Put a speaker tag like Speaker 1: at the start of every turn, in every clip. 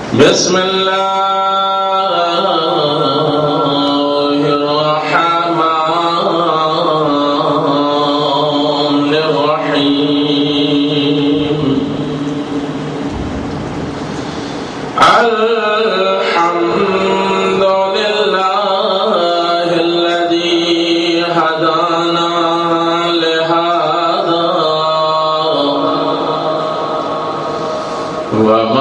Speaker 1: بسم اللہ الرحمن الرحیم الحمد للہ الذی ہدانا لہذا وما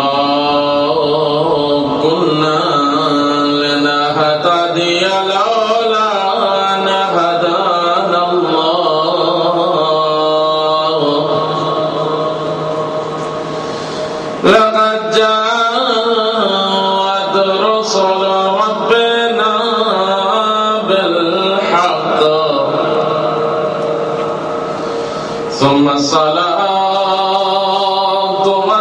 Speaker 1: ثم الصلاة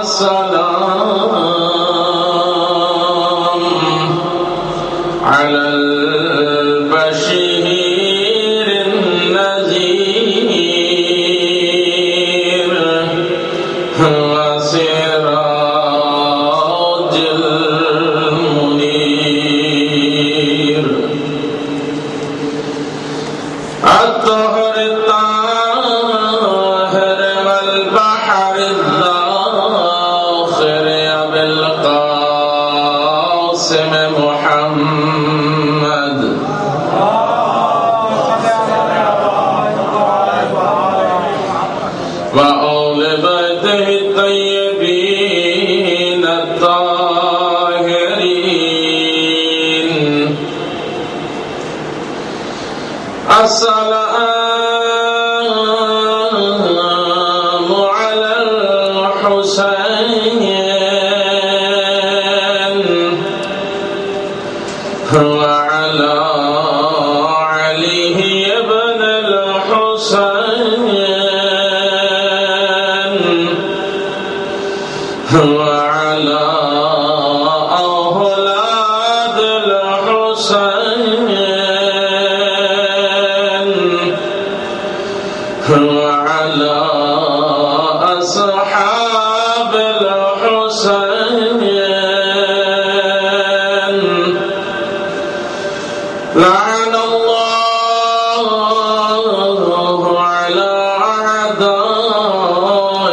Speaker 1: والسلام على البشير النذير وسراج المنير الطهر محمد وآل بیتہ الطیبین الطاہرین السلام علی الحسین وعلى علي ابن الحسين وعلى أولاد الحسين وعلى أصحاب الحسين لعن الله على أعداء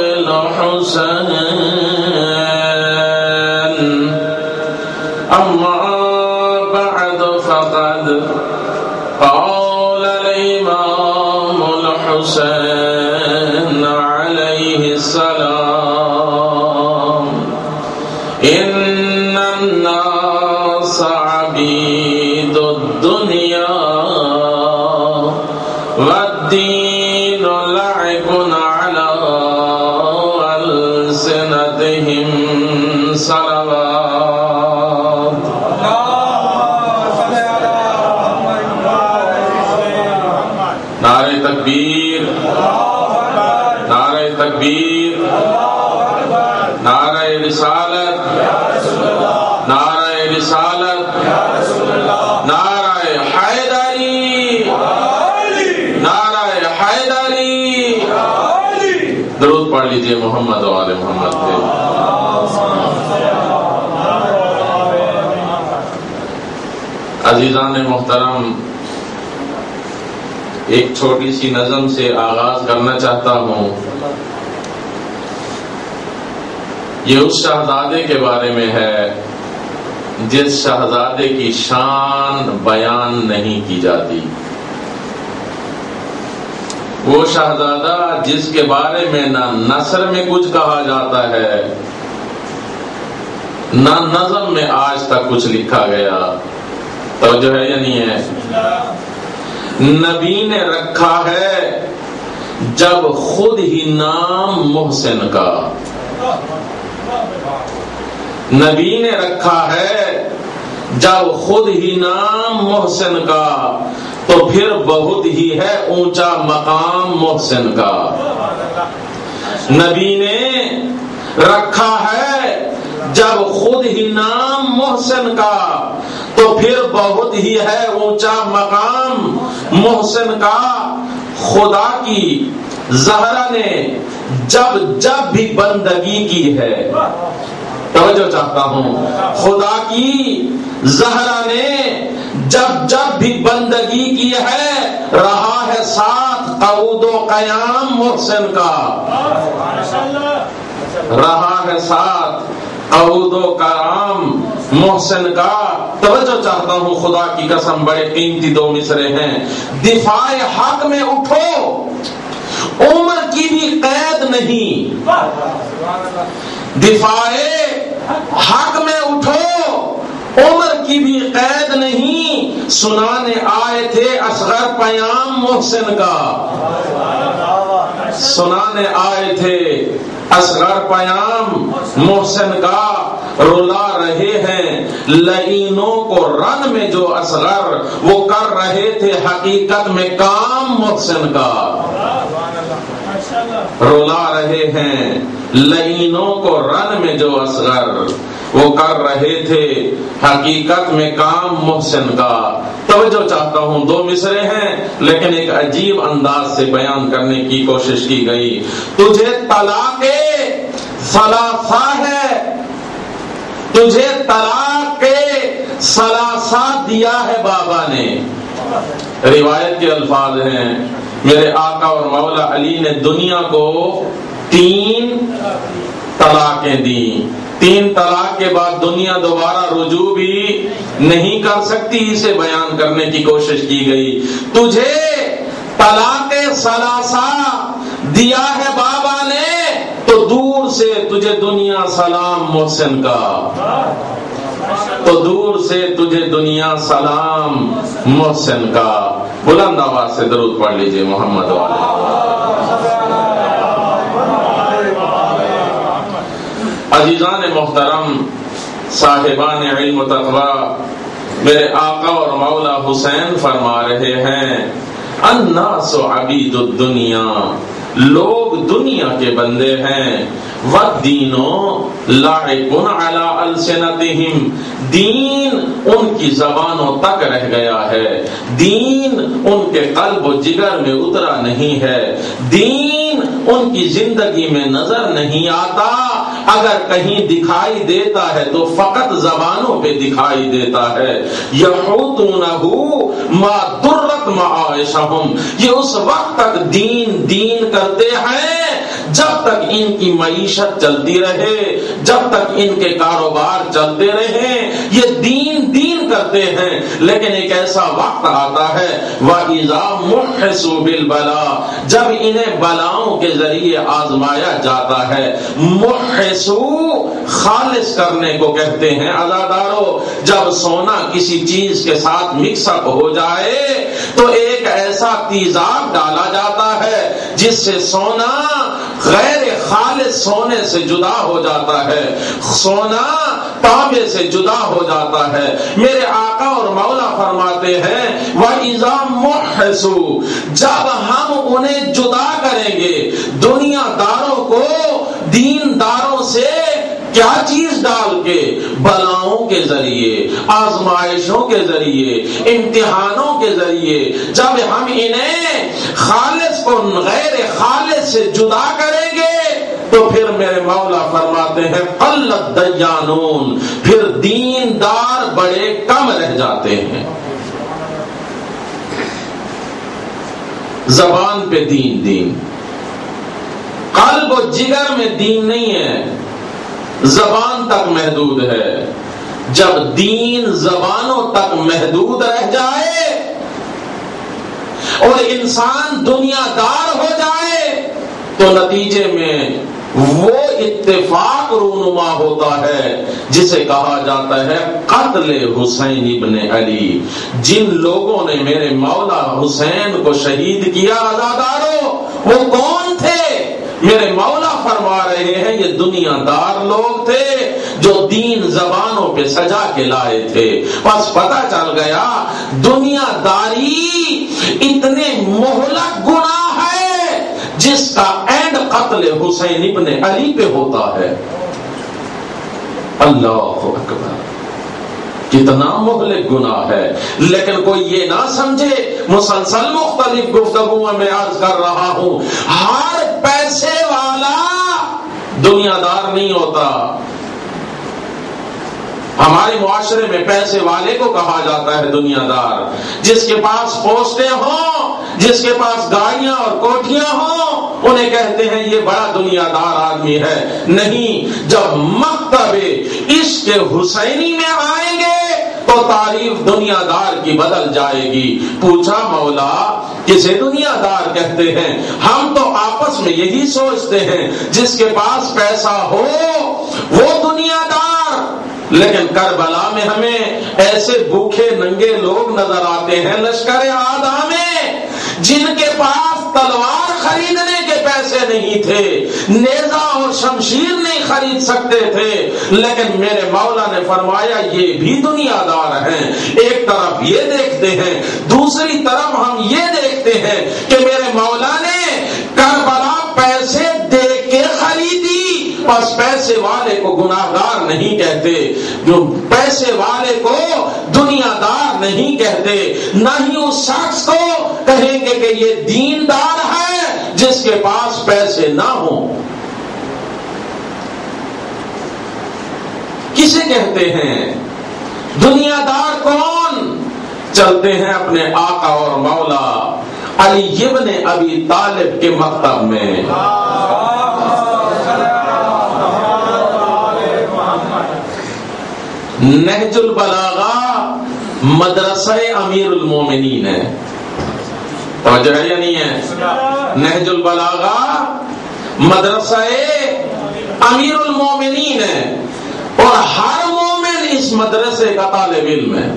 Speaker 1: الحسين أما بعد فقد قال الإمام الحسين عليه السلام إن الناس عبيد الدنيا والدين لعب على ألسنتهم صلوات نعرہ تکبیر نعرہ تکبیر نعرہ رسالت نعرہ رسالت نعرہ حیدری نعرہ حیدری درود پڑھ لیجئے محمد و آل محمد پہ. عزیزان محترم، ایک چھوٹی سی نظم سے آغاز کرنا چاہتا ہوں. یہ اس شہزادے کے بارے میں ہے جس شہزادے کی شان بیان نہیں کی جاتی. وہ شہزادہ جس کے بارے میں نہ نثر میں کچھ کہا جاتا ہے نہ نظم میں آج تک کچھ لکھا گیا. توجہ ہے یا نہیں ہے؟ نبی نے رکھا ہے جب خود ہی نام محسن کا. نبی نے رکھا ہے جب خود ہی نام محسن کا تو پھر بہت ہی ہے اونچا مقام محسن کا. نبی نے رکھا ہے جب خود ہی نام محسن کا تو پھر بہت ہی ہے اونچا مقام محسن کا. خدا کی زہرا نے جب جب بھی بندگی کی ہے توجہ چاہتا ہوں، خدا کی زہرا نے جب جب بھی بندگی کی ہے رہا ہے ساتھ قعود و قیام محسن کا، رہا ہے ساتھ قعود و قیام محسن کا۔ توجہ چاہتا ہوں، خدا کی قسم بڑے قیمتی دو مصرے ہیں۔ دفاع حق میں اٹھو، عمر کی بھی قید نہیں، دفاع حق میں اٹھو، عمر کی بھی قید نہیں، سنانے آئے تھے اصغر پیام محسن کا، سنانے آئے تھے اصغر پیام محسن کا، رلا رہے ہیں لعینوں کو رن میں جو اصغر، وہ کر رہے تھے حقیقت میں کام محسن کا، رلا رہے ہیں لعینوں کو رن میں جو اصغر، وہ کر رہے تھے حقیقت میں کام محسن کا۔ توجہ چاہتا ہوں، دو مصرے ہیں لیکن ایک عجیب انداز سے بیان کرنے کی کوشش کی گئی۔ تجھے طلاق ثلاثہ ہے، تجھے طلاق ثلاثہ دیا ہے بابا نے۔ روایت کے الفاظ ہیں، میرے آقا اور مولا علی نے دنیا کو 3 طلاقیں دی، 3 طلاق کے بعد دنیا دوبارہ رجوع بھی نہیں کر سکتی، اسے بیان کرنے کی کوشش کی گئی۔ تجھے طلاق ثلاثہ دیا ہے بابا نے، تو دور سے تجھے دنیا سلام محسن کا، تو دور سے تجھے دنیا سلام محسن کا۔ بلند آواز سے درود پڑھ لیجئے محمد والے۔ عزیزان محترم، صاحبان علم و تقوی، میرے آقا اور مولا حسین فرما رہے ہیں، الناس عبید الدنیا، لوگ دنیا کے بندے ہیں، والدین لاعب علی السنتہم، دین ان کی زبانوں تک رہ گیا ہے، دین ان کے قلب و جگر میں اترا نہیں ہے، دین ان کی زندگی میں نظر نہیں آتا، اگر کہیں دکھائی دیتا ہے تو فقط زبانوں پہ دکھائی دیتا ہے۔ یحوتونہ ما درت معاشہم، یہ اس وقت تک دین دین کرتے ہیں جب تک ان کی معیشت چلتی رہے، جب تک ان کے کاروبار چلتے رہے، یہ دین دین کرتے ہیں، لیکن ایک ایسا وقت آتا ہے وَإِذَا مُحِّسُوا بِالْبَلَاءِ، جب انہیں بلاؤں کے ذریعے آزمایا جاتا ہے۔ محسو خالص کرنے کو کہتے ہیں عزادارو، جب سونا کسی چیز کے ساتھ مکس اپ ہو جائے تو ایک ایسا تیزاب ڈالا جاتا ہے جس سے سونا غیر خالص سونے سے جدا ہو جاتا ہے، سونا تانبے سے جدا ہو جاتا ہے۔ میرے آقا اور مولا فرماتے ہیں وَإِذَا مُحِّسُوا، جب ہم انہیں جدا کریں گے، دنیا داروں کو دین داروں سے کیا چیز ڈال کے، بلاؤں کے ذریعے، آزمائشوں کے ذریعے، امتحانوں کے ذریعے، جب ہم انہیں خالص کو غیر خالص سے جدا کریں گے تو پھر میرے مولا فرماتے ہیں قلت دیانون، پھر دیندار بڑے کم رہ جاتے ہیں۔ زبان پہ دین دین، قلب و جگر میں دین نہیں ہے، زبان تک محدود ہے۔ جب دین زبانوں تک محدود رہ جائے اور انسان دنیا دار ہو جائے تو نتیجے میں وہ اتفاق رونما ہوتا ہے جسے کہا جاتا ہے قتل حسین ابن علی۔ جن لوگوں نے میرے مولا حسین کو شہید کیا عزادارو، وہ کون تھے؟ میرے مولا فرما رہے ہیں یہ دنیا دار لوگ تھے جو دین زبانوں پہ سجا کے لائے تھے۔ بس پتہ چل گیا دنیا داری اتنے مہلک گناہ ہے جس کا اینڈ قتل حسین ابن علی پہ ہوتا ہے۔ اللہ اکبر، کتنا مہلک گناہ ہے، لیکن کوئی یہ نہ سمجھے، مسلسل مختلف گفتگو میں عرض کر رہا ہوں، ہر پیسے والا دنیا دار نہیں ہوتا، ہمارے معاشرے میں پیسے والے کو کہا جاتا ہے دنیا دار، جس کے پاس پوسٹیں ہوں، جس کے پاس گاڑیاں اور کوٹھیاں ہوں، انہیں کہتے ہیں یہ بڑا دنیا دار آدمی ہے۔ نہیں، جب مکتب عشق حسینی میں آئیں گے تو تعریف دنیا دار کی بدل جائے گی۔ پوچھا مولا کسے دنیا دار کہتے ہیں؟ ہم تو آپس میں یہی سوچتے ہیں جس کے پاس پیسہ ہو وہ دنیا دار، لیکن کربلا میں ہمیں ایسے بھوکے ننگے لوگ نظر آتے ہیں لشکر آدھا میں، جن کے پاس تلوار خریدنے کے پیسے نہیں تھے، نیزہ اور شمشیر نہیں خرید سکتے تھے، لیکن میرے مولا نے فرمایا یہ بھی دنیا دار ہیں۔ ایک طرف یہ دیکھتے ہیں، دوسری طرف ہم یہ دیکھتے ہیں کہ میرے مولا نے کربلا پیسے دے کے خریدی، بس پیسے والے کو گناہگار نہیں کہتے، جو پیسے والے کو دنیا دار نہیں کہتے، نہ ہی اس شخص کو کہیں گے کہ یہ دیندار ہے جس کے پاس پیسے نہ ہوں۔ کسے کہتے ہیں دنیا دار؟ کون؟ چلتے ہیں اپنے آقا اور مولا علی ابن ابی طالب کے مکتب میں۔ نہج البلاغہ مدرسہ امیر المومنین ہے، توجہ ہے یا نہیں ہے؟ نہج البلاغہ مدرسہ امیر المومنین ہے، اور ہر مومن اس مدرسے کا طالب علم ہے۔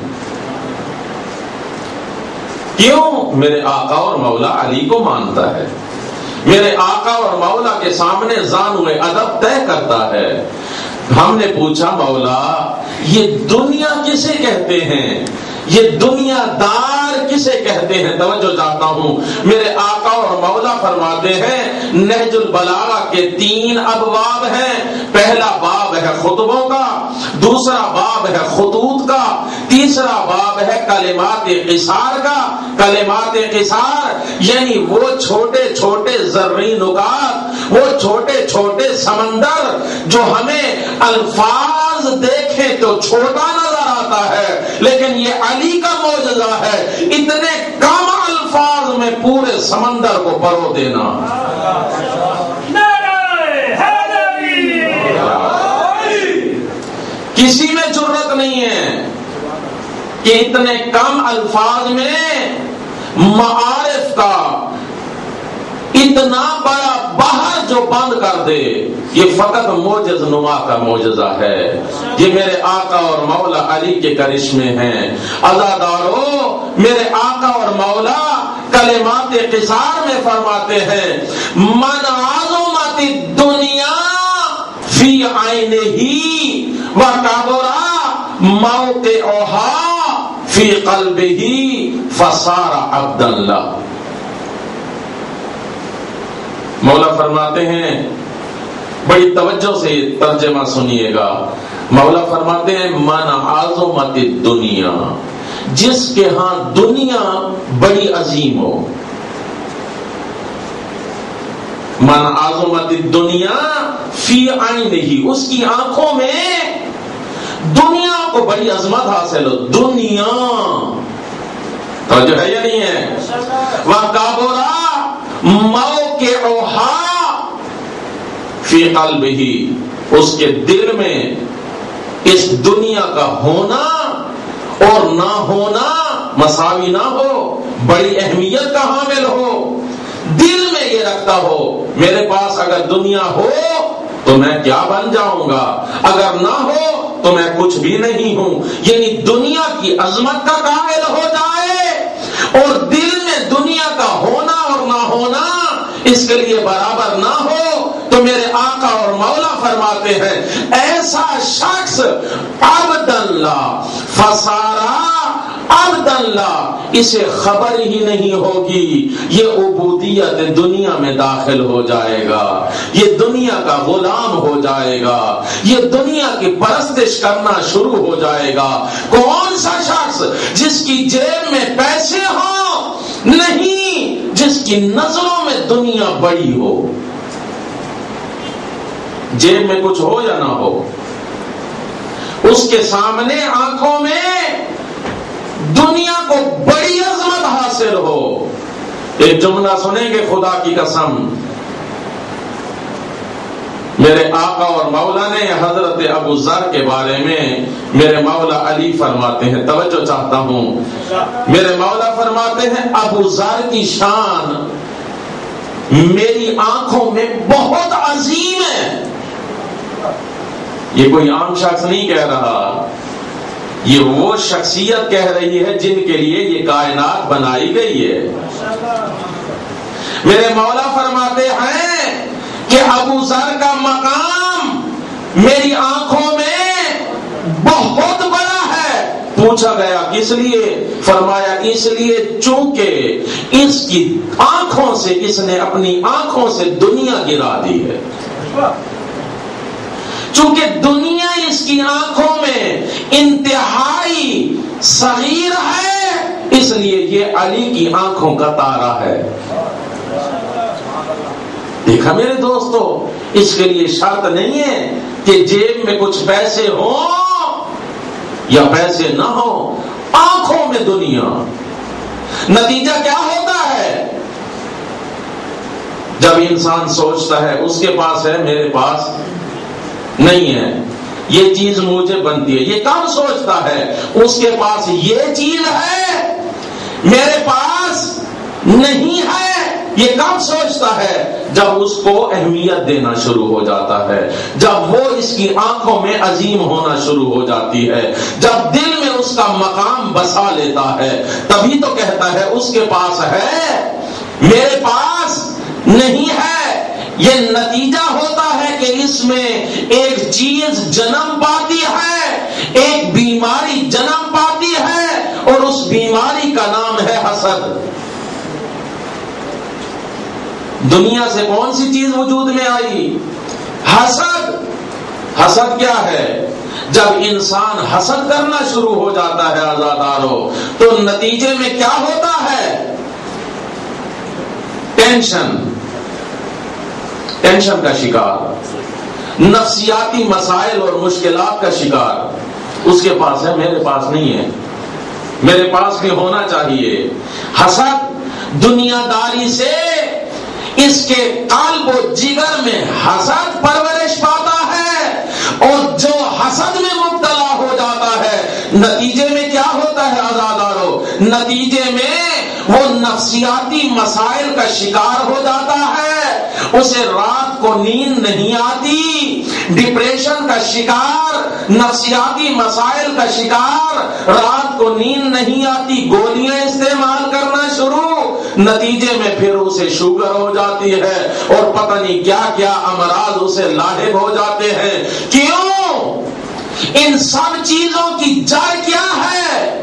Speaker 1: کیوں؟ میرے آقا اور مولا علی کو مانتا ہے، میرے آقا اور مولا کے سامنے زانو ادب طے کرتا ہے۔ ہم نے پوچھا مولا یہ دنیا کسے کہتے ہیں، یہ دنیا دار کسے کہتے ہیں؟ توجہ چاہتا ہوں، میرے آقا اور مولا فرماتے ہیں نہج البلاغہ کے 3 ابواب ہیں۔ پہلا باب ہے خطبوں کا، دوسرا باب ہے خطوط کا، تیسرا باب ہے کلمات قصار کا۔ کلمات قصار یعنی وہ چھوٹے چھوٹے زرعی نکات، وہ چھوٹے چھوٹے سمندر جو ہمیں الفاظ دیکھیں تو چھوٹا نظر آتا ہے، لیکن یہ علی کا معجزہ ہے، اتنے کم الفاظ میں پورے سمندر کو پرو دینا۔ کسی میں جرت نہیں ہے کہ اتنے کم الفاظ میں معارف کا اتنا بڑا بحر جو بند کر دے۔ یہ فقط معجز نما کا معجزہ ہے، یہ میرے آقا اور مولا علی کے کرشمے ہیں۔ عزادارو، میرے آقا اور مولا کلمات قصار میں فرماتے ہیں من عظمت الدنیا فی عینہ وکبر موقعها فی قلبہ فصار عبد اللہ۔ مولا فرماتے ہیں، بڑی توجہ سے ترجمہ سنیے گا، مولا فرماتے ہیں من عظمت الدنیا، جس کے ہاں دنیا بڑی عظیم ہو۔ من عظمت الدنیا فی عینہ، اس کی آنکھوں میں دنیا کو بڑی عظمت حاصل ہو۔ دنیا توجہ ہے یا نہیں ہے؟ وَكَبُرَ موقعها فی قلبہ، اس کے دل میں اس دنیا کا ہونا اور نہ ہونا مساوی نہ ہو، بڑی اہمیت کا حامل ہو، دل میں یہ رکھتا ہو میرے پاس اگر دنیا ہو تو میں کیا بن جاؤں گا، اگر نہ ہو تو میں کچھ بھی نہیں ہوں۔ یعنی دنیا کی عظمت کا قائل ہو جائے اور دل میں دنیا کا ہونا اور نہ ہونا اس کے لیے برابر نہ ہو، تو میرے آقا اور مولا فرماتے ہیں ایسا شخص عبد اللہ فسارا عبد اللہ، اسے خبر ہی نہیں ہوگی، یہ عبودیت دنیا میں داخل ہو جائے گا، یہ دنیا کا غلام ہو جائے گا، یہ دنیا کی پرستش کرنا شروع ہو جائے گا۔ کون سا شخص؟ جس کی جیب میں پیسے ہوں، نہیں جس کی نظروں میں دنیا بڑی ہو۔ جیب میں کچھ ہو یا نہ ہو، اس کے سامنے آنکھوں میں دنیا کو بڑی عظمت حاصل ہو. ایک جملہ سنیں گے خدا کی قسم. میرے آقا اور مولا نے حضرت ابو ذر کے بارے میں میرے مولا علی فرماتے ہیں, توجہ چاہتا ہوں, میرے مولا فرماتے ہیں ابو ذر کی شان میری آنکھوں میں بہت عظیم ہے. یہ کوئی عام شخص نہیں کہہ رہا, یہ وہ شخصیت کہہ رہی ہے جن کے لیے یہ کائنات بنائی گئی ہے. میرے مولا فرماتے ہیں کہ ابو ذر کا مقام میری آنکھوں میں بہت بڑا ہے. پوچھا گیا کس لیے؟ فرمایا اس لیے چونکہ اس کی آنکھوں سے, اس نے اپنی آنکھوں سے دنیا گرا دی ہے. چونکہ دنیا اس کی آنکھوں میں انتہائی صغیر ہے, اس لیے یہ علی کی آنکھوں کا تارا ہے. دیکھا میرے دوستو, اس کے لیے شرط نہیں ہے کہ جیب میں کچھ پیسے ہوں یا پیسے نہ ہوں, آنکھوں میں دنیا. نتیجہ کیا ہوتا ہے؟ جب انسان سوچتا ہے اس کے پاس ہے میرے پاس نہیں ہے, یہ چیز مجھے بنتی ہے. یہ کب سوچتا ہے اس کے پاس یہ چیز ہے میرے پاس نہیں ہے؟ یہ کب سوچتا ہے؟ جب اس کو اہمیت دینا شروع ہو جاتا ہے, جب وہ اس کی آنکھوں میں عظیم ہونا شروع ہو جاتی ہے, جب دل میں اس کا مقام بسا لیتا ہے, تبھی تو کہتا ہے اس کے پاس ہے میرے پاس نہیں ہے. یہ نتیجہ ہوتا ہے کہ اس میں ایک چیز جنم پاتی ہے, ایک بیماری جنم پاتی ہے, اور اس بیماری کا نام ہے حسد. دنیا سے کون سی چیز وجود میں آئی؟ حسد. حسد کیا ہے؟ جب انسان حسد کرنا شروع ہو جاتا ہے عزادارو, تو نتیجے میں کیا ہوتا ہے؟ ٹینشن کا شکار, نفسیاتی مسائل اور مشکلات کا شکار. اس کے پاس ہے میرے پاس نہیں ہے, میرے پاس بھی ہونا چاہیے. حسد دنیا داری سے اس کے قلب و جگر میں حسد پرورش پاتا ہے, اور جو حسد میں مبتلا ہو جاتا ہے نتیجے میں کیا ہوتا ہے عزادارو؟ نتیجے میں وہ نفسیاتی مسائل کا شکار ہو جاتا ہے, اسے رات کو نیند نہیں آتی, ڈپریشن کا شکار, نفسیاتی مسائل کا شکار, رات کو نیند نہیں آتی, گولیاں استعمال کرنا شروع, نتیجے میں پھر اسے شوگر ہو جاتی ہے, اور پتہ نہیں کیا کیا امراض اسے لاحق ہو جاتے ہیں. کیوں؟ ان سب چیزوں کی جڑ کیا ہے؟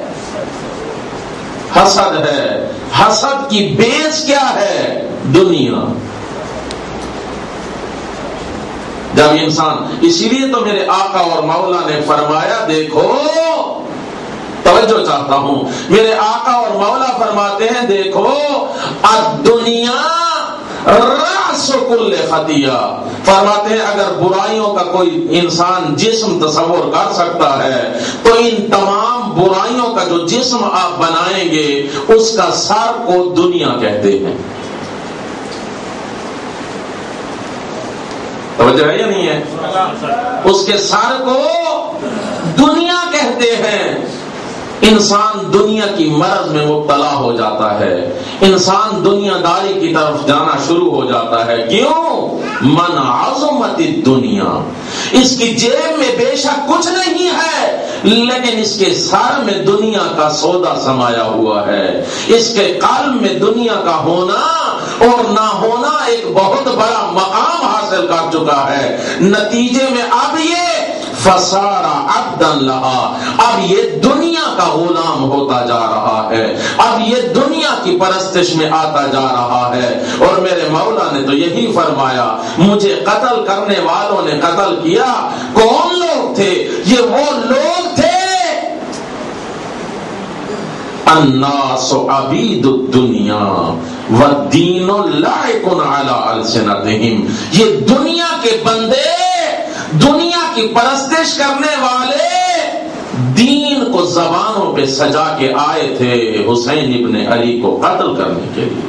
Speaker 1: حسد ہے. حسد کی بیس کیا ہے؟ دنیا. جب انسان, اسی لیے تو میرے آقا اور مولا نے فرمایا, دیکھو, توجہ چاہتا ہوں, میرے آقا اور مولا فرماتے ہیں دیکھو, الدنیا رأس کل خطیہ. فرماتے ہیں اگر برائیوں کا کوئی انسان جسم تصور کر سکتا ہے تو ان تمام برائیوں کا جو جسم آپ بنائیں گے اس کا سر کو دنیا کہتے ہیں. توجہ ہے یا نہیں ہے؟ اس کے سر کو دنیا کہتے ہیں. انسان دنیا کی مرض میں مبتلا ہو جاتا ہے, انسان دنیا داری کی طرف جانا شروع ہو جاتا ہے. کیوں؟ من عظمت الدنیا, اس کی جیب میں بے شک کچھ نہیں ہے, لیکن اس کے سر میں دنیا کا سودا سمایا ہوا ہے. اس کے قلب میں دنیا کا ہونا اور نہ ہونا ایک بہت بڑا مقام حاصل کر چکا ہے. نتیجے میں اب یہ فسارا عبدا لہا, اب یہ دنیا کا غلام ہوتا جا رہا ہے, اب یہ دنیا کی پرستش میں آتا جا رہا ہے. اور میرے مولا نے تو یہی فرمایا, مجھے قتل کرنے والوں نے قتل کیا. کون لوگ تھے؟ یہ وہ لوگ تھے الناس عبید الدنیا والدین لائق علی السنتہم. یہ دنیا کے بندے, دنیا کی پرستش کرنے والے کو زبانوں پہ سجا کے آئے تھے حسین ابن علی کو قتل کرنے کے لیے،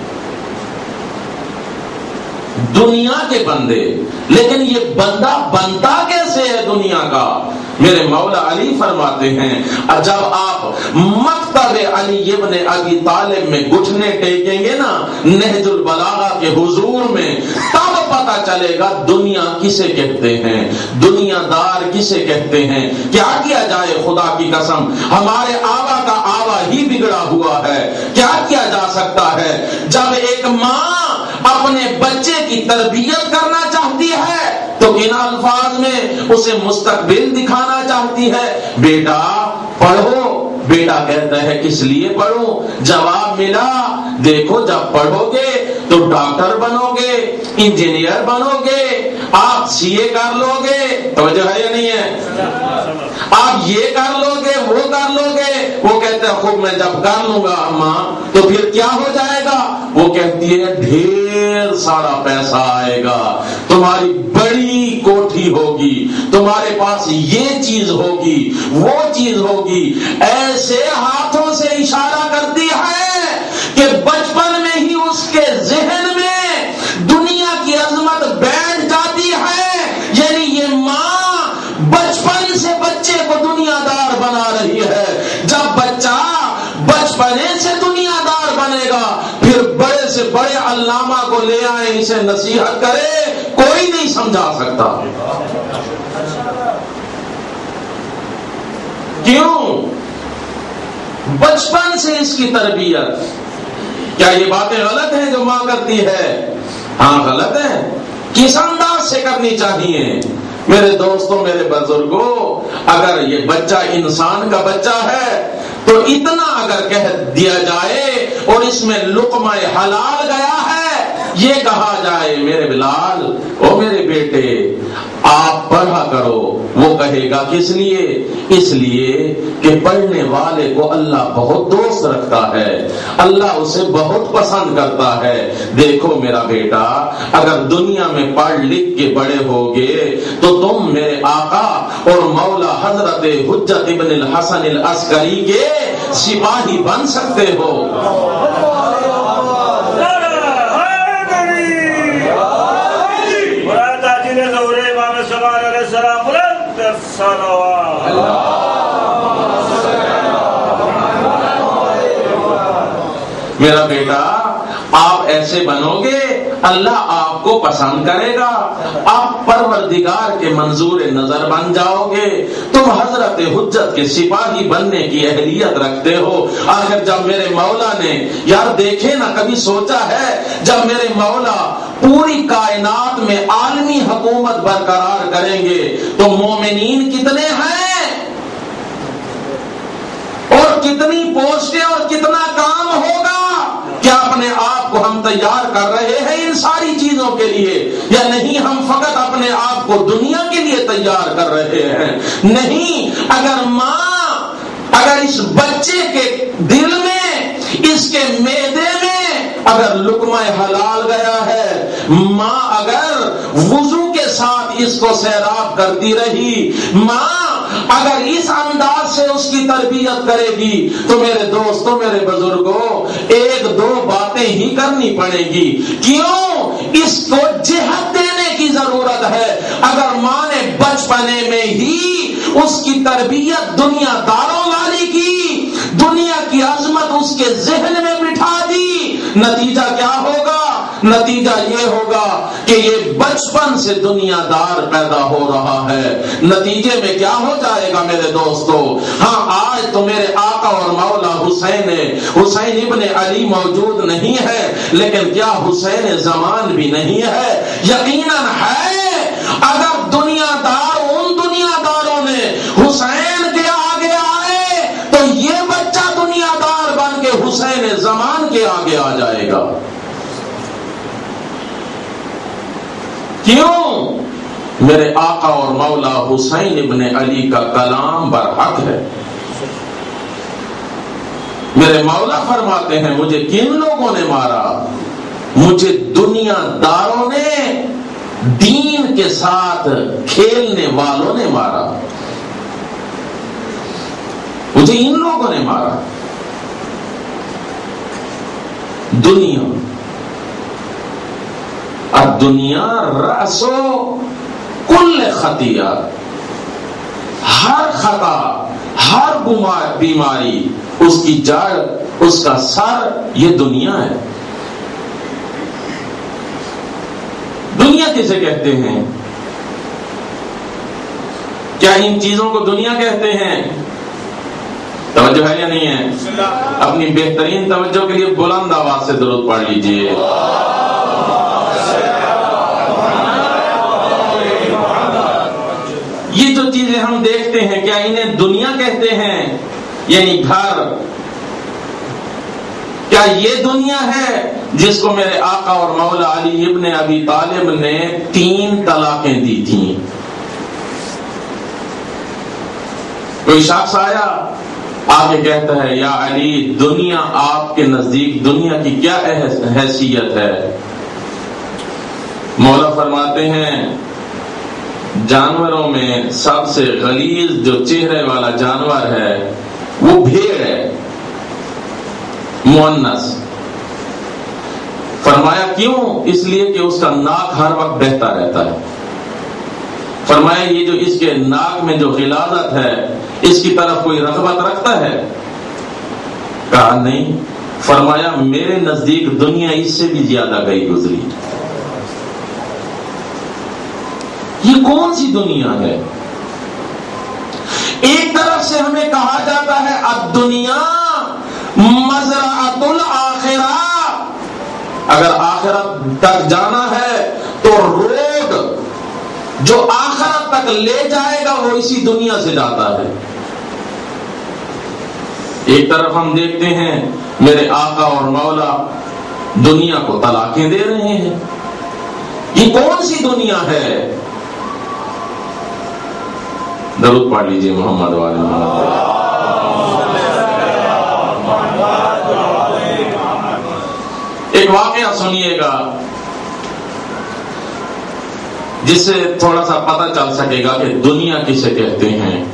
Speaker 1: دنیا کے بندے، لیکن یہ بندہ بنتا کیسے ہے دنیا کا؟ میرے مولا علی فرماتے ہیں جب آپ مکتب علی ابن ابی طالب میں گھٹنے ٹیکیں گے نا نہج البلاغہ کے حضور میں، تب پتا چلے گا دنیا کسے کہتے ہیں، دنیا دار کسے کہتے ہیں۔ کیا کیا جائے خدا کی قسم، ہمارے آبا کا آبا ہی بگڑا ہوا ہے، کیا کیا جا سکتا ہے؟ جب ایک ماں اپنے بچے کی تربیت کرنا چاہتی ہے تو ان الفاظ میں اسے مستقبل دکھانا چاہتی ہے، بیٹا پڑھو، بیٹا کہتا ہے کس لیے پڑھوں؟ جواب ملا دیکھو جب پڑھو گے تو ڈاکٹر بنو گے، انجینئر بنو گے، آپ سی اے کر لو گے، توجہ ہے یا نہیں ہے؟ آپ یہ کر لو گے وہ کر لو گے۔ وہ کہتا ہے خوب میں جب کر لوں گا اماں تو پھر کیا ہو جائے گا؟ وہ کہتی ہے ڈھیر سارا پیسہ آئے گا، تمہاری بڑی کوٹھی ہوگی، تمہارے پاس یہ چیز ہوگی وہ چیز ہوگی، ایسے ہاتھوں سے اشارہ کرتی ہے کہ بچپن میں ہی اس کے ذہن میں دنیا کی عظمت بیٹھ جاتی ہے۔ یعنی یہ ماں بچپن سے بچے کو دنیا دار بنا رہی ہے۔ جب بچہ بچپنے سے دنیا دار بنے گا پھر بڑے سے بڑے علامہ کو لے آئے اسے نصیحت کرے کوئی نہیں سمجھا سکتا۔ کیوں؟ بچپن سے اس کی تربیت۔ کیا یہ باتیں غلط ہیں جو ماں کرتی ہے؟ ہاں غلط ہے، کس انداز سے کرنی چاہیے؟ میرے دوستوں میرے بزرگوں، اگر یہ بچہ انسان کا بچہ ہے تو اتنا اگر کہہ دیا جائے اور اس میں لقمہ حلال گیا ہے، یہ کہا جائے میرے بلال او میرے بیٹے آپ پڑھا کرو، وہ کہے گا کس لیے؟ اس لیے کہ پڑھنے والے کو اللہ بہت دوست رکھتا ہے، اللہ اسے بہت پسند کرتا ہے۔ دیکھو میرا بیٹا اگر دنیا میں پڑھ لکھ کے بڑے ہوگے تو تم میرے آقا اور مولا حضرت حجت ابن الحسن العسکری کے سپاہی بن سکتے ہو۔ میرا بیٹا آپ ایسے بنو گے اللہ آپ کو پسند کرے گا، آپ پروردگار کے منظور نظر بن جاؤ گے، تم حضرت حجت کے سپاہی بننے کی اہلیت رکھتے ہو۔ آخر جب میرے مولا نے یار دیکھے نا کبھی سوچا ہے جب میرے مولا پوری کائنات میں عالمی حکومت برقرار کریں گے تو مومنین کتنے ہیں اور کتنی پوسٹیں اور کتنا کام ہوگا؟ کیا اپنے آپ کو ہم تیار کر رہے ہیں ان ساری چیزوں کے لیے یا نہیں؟ ہم فقط اپنے آپ کو دنیا کے لیے تیار کر رہے ہیں؟ نہیں۔ اگر ماں اگر اس بچے کے دل میں اس کے معدے میں اگر لقمہ حلال گیا ہے، ماں اگر وضو کے ساتھ اس کو سیراب کرتی رہی، ماں اگر اس انداز سے اس کی تربیت کرے گی تو میرے دوستوں میرے بزرگوں ایک دو باتیں ہی کرنی پڑے گی۔ کیوں؟ اس کو جہت دینے کی ضرورت ہے۔ اگر ماں نے بچپنے میں ہی اس کی تربیت دنیا داروں والی کی، دنیا کی عظمت اس کے ذہن میں بٹھا دی، نتیجہ کیا ہوگا؟ نتیجہ یہ ہوگا کہ یہ بچپن سے دنیا دار پیدا ہو رہا ہے۔ نتیجے میں کیا ہو جائے گا میرے دوستو؟ ہاں آج تو میرے آقا اور مولا حسین ابن علی موجود نہیں ہے، لیکن کیا حسین زمان بھی نہیں ہے؟ یقیناً ہے۔ اگر دنیا دار ان دنیا داروں نے حسین کے آگے آئے تو یہ بچہ دنیا دار بن کے حسین زمان کے آگے آ جائے گا۔ کیوں؟ میرے آقا اور مولا حسین ابن علی کا کلام برحق ہے۔ میرے مولا فرماتے ہیں مجھے کن لوگوں نے مارا؟ مجھے دنیا داروں نے، دین کے ساتھ کھیلنے والوں نے مارا۔ مجھے ان لوگوں نے مارا. دنیا، الدنیا رأس کل خطیہ، ہر خطا، ہر بیماری اس کی جڑ، اس کا سر یہ دنیا ہے. دنیا کسے کہتے ہیں؟ کیا ان چیزوں کو دنیا کہتے ہیں؟ توجہ ہے یا نہیں ہے؟ اپنی بہترین توجہ کے لیے بلند آواز سے درود پڑھ لیجئے. یہ جو چیزیں ہم دیکھتے ہیں کیا انہیں دنیا کہتے ہیں؟ یعنی گھر، کیا یہ دنیا ہے جس کو میرے آقا اور مولا علی ابن ابی طالب نے 3 طلاقیں دی تھیں؟ کوئی شخص آیا آگے کہتا ہے یا علی دنیا آپ کے نزدیک دنیا کی کیا حیثیت ہے؟ مولا فرماتے ہیں جانوروں میں سب سے غلیظ جو چہرے والا جانور ہے وہ بھیڑ ہے، مؤنث. فرمایا کیوں؟ اس لیے کہ اس کا ناک ہر وقت بہتا رہتا ہے. فرمایا یہ جو اس کے ناک میں جو غلاظت ہے اس کی طرف کوئی رغبت رکھتا ہے؟ کہا نہیں. فرمایا میرے نزدیک دنیا اس سے بھی زیادہ گئی گزری. یہ کون سی دنیا ہے؟ ایک طرف سے ہمیں کہا جاتا ہے الدنیا مزرعۃ الآخرہ، اگر آخرت تک جانا ہے تو روڈ جو آخرت تک لے جائے گا وہ اسی دنیا سے جاتا ہے. ایک طرف ہم دیکھتے ہیں میرے آقا اور مولا دنیا کو طلاقیں دے رہے ہیں. یہ کون سی دنیا ہے؟ درود پڑھ لیجئے محمد وعلی محمد. ایک واقعہ سنیے گا جس سے تھوڑا سا پتہ چل سکے گا کہ دنیا کسے کہتے ہیں،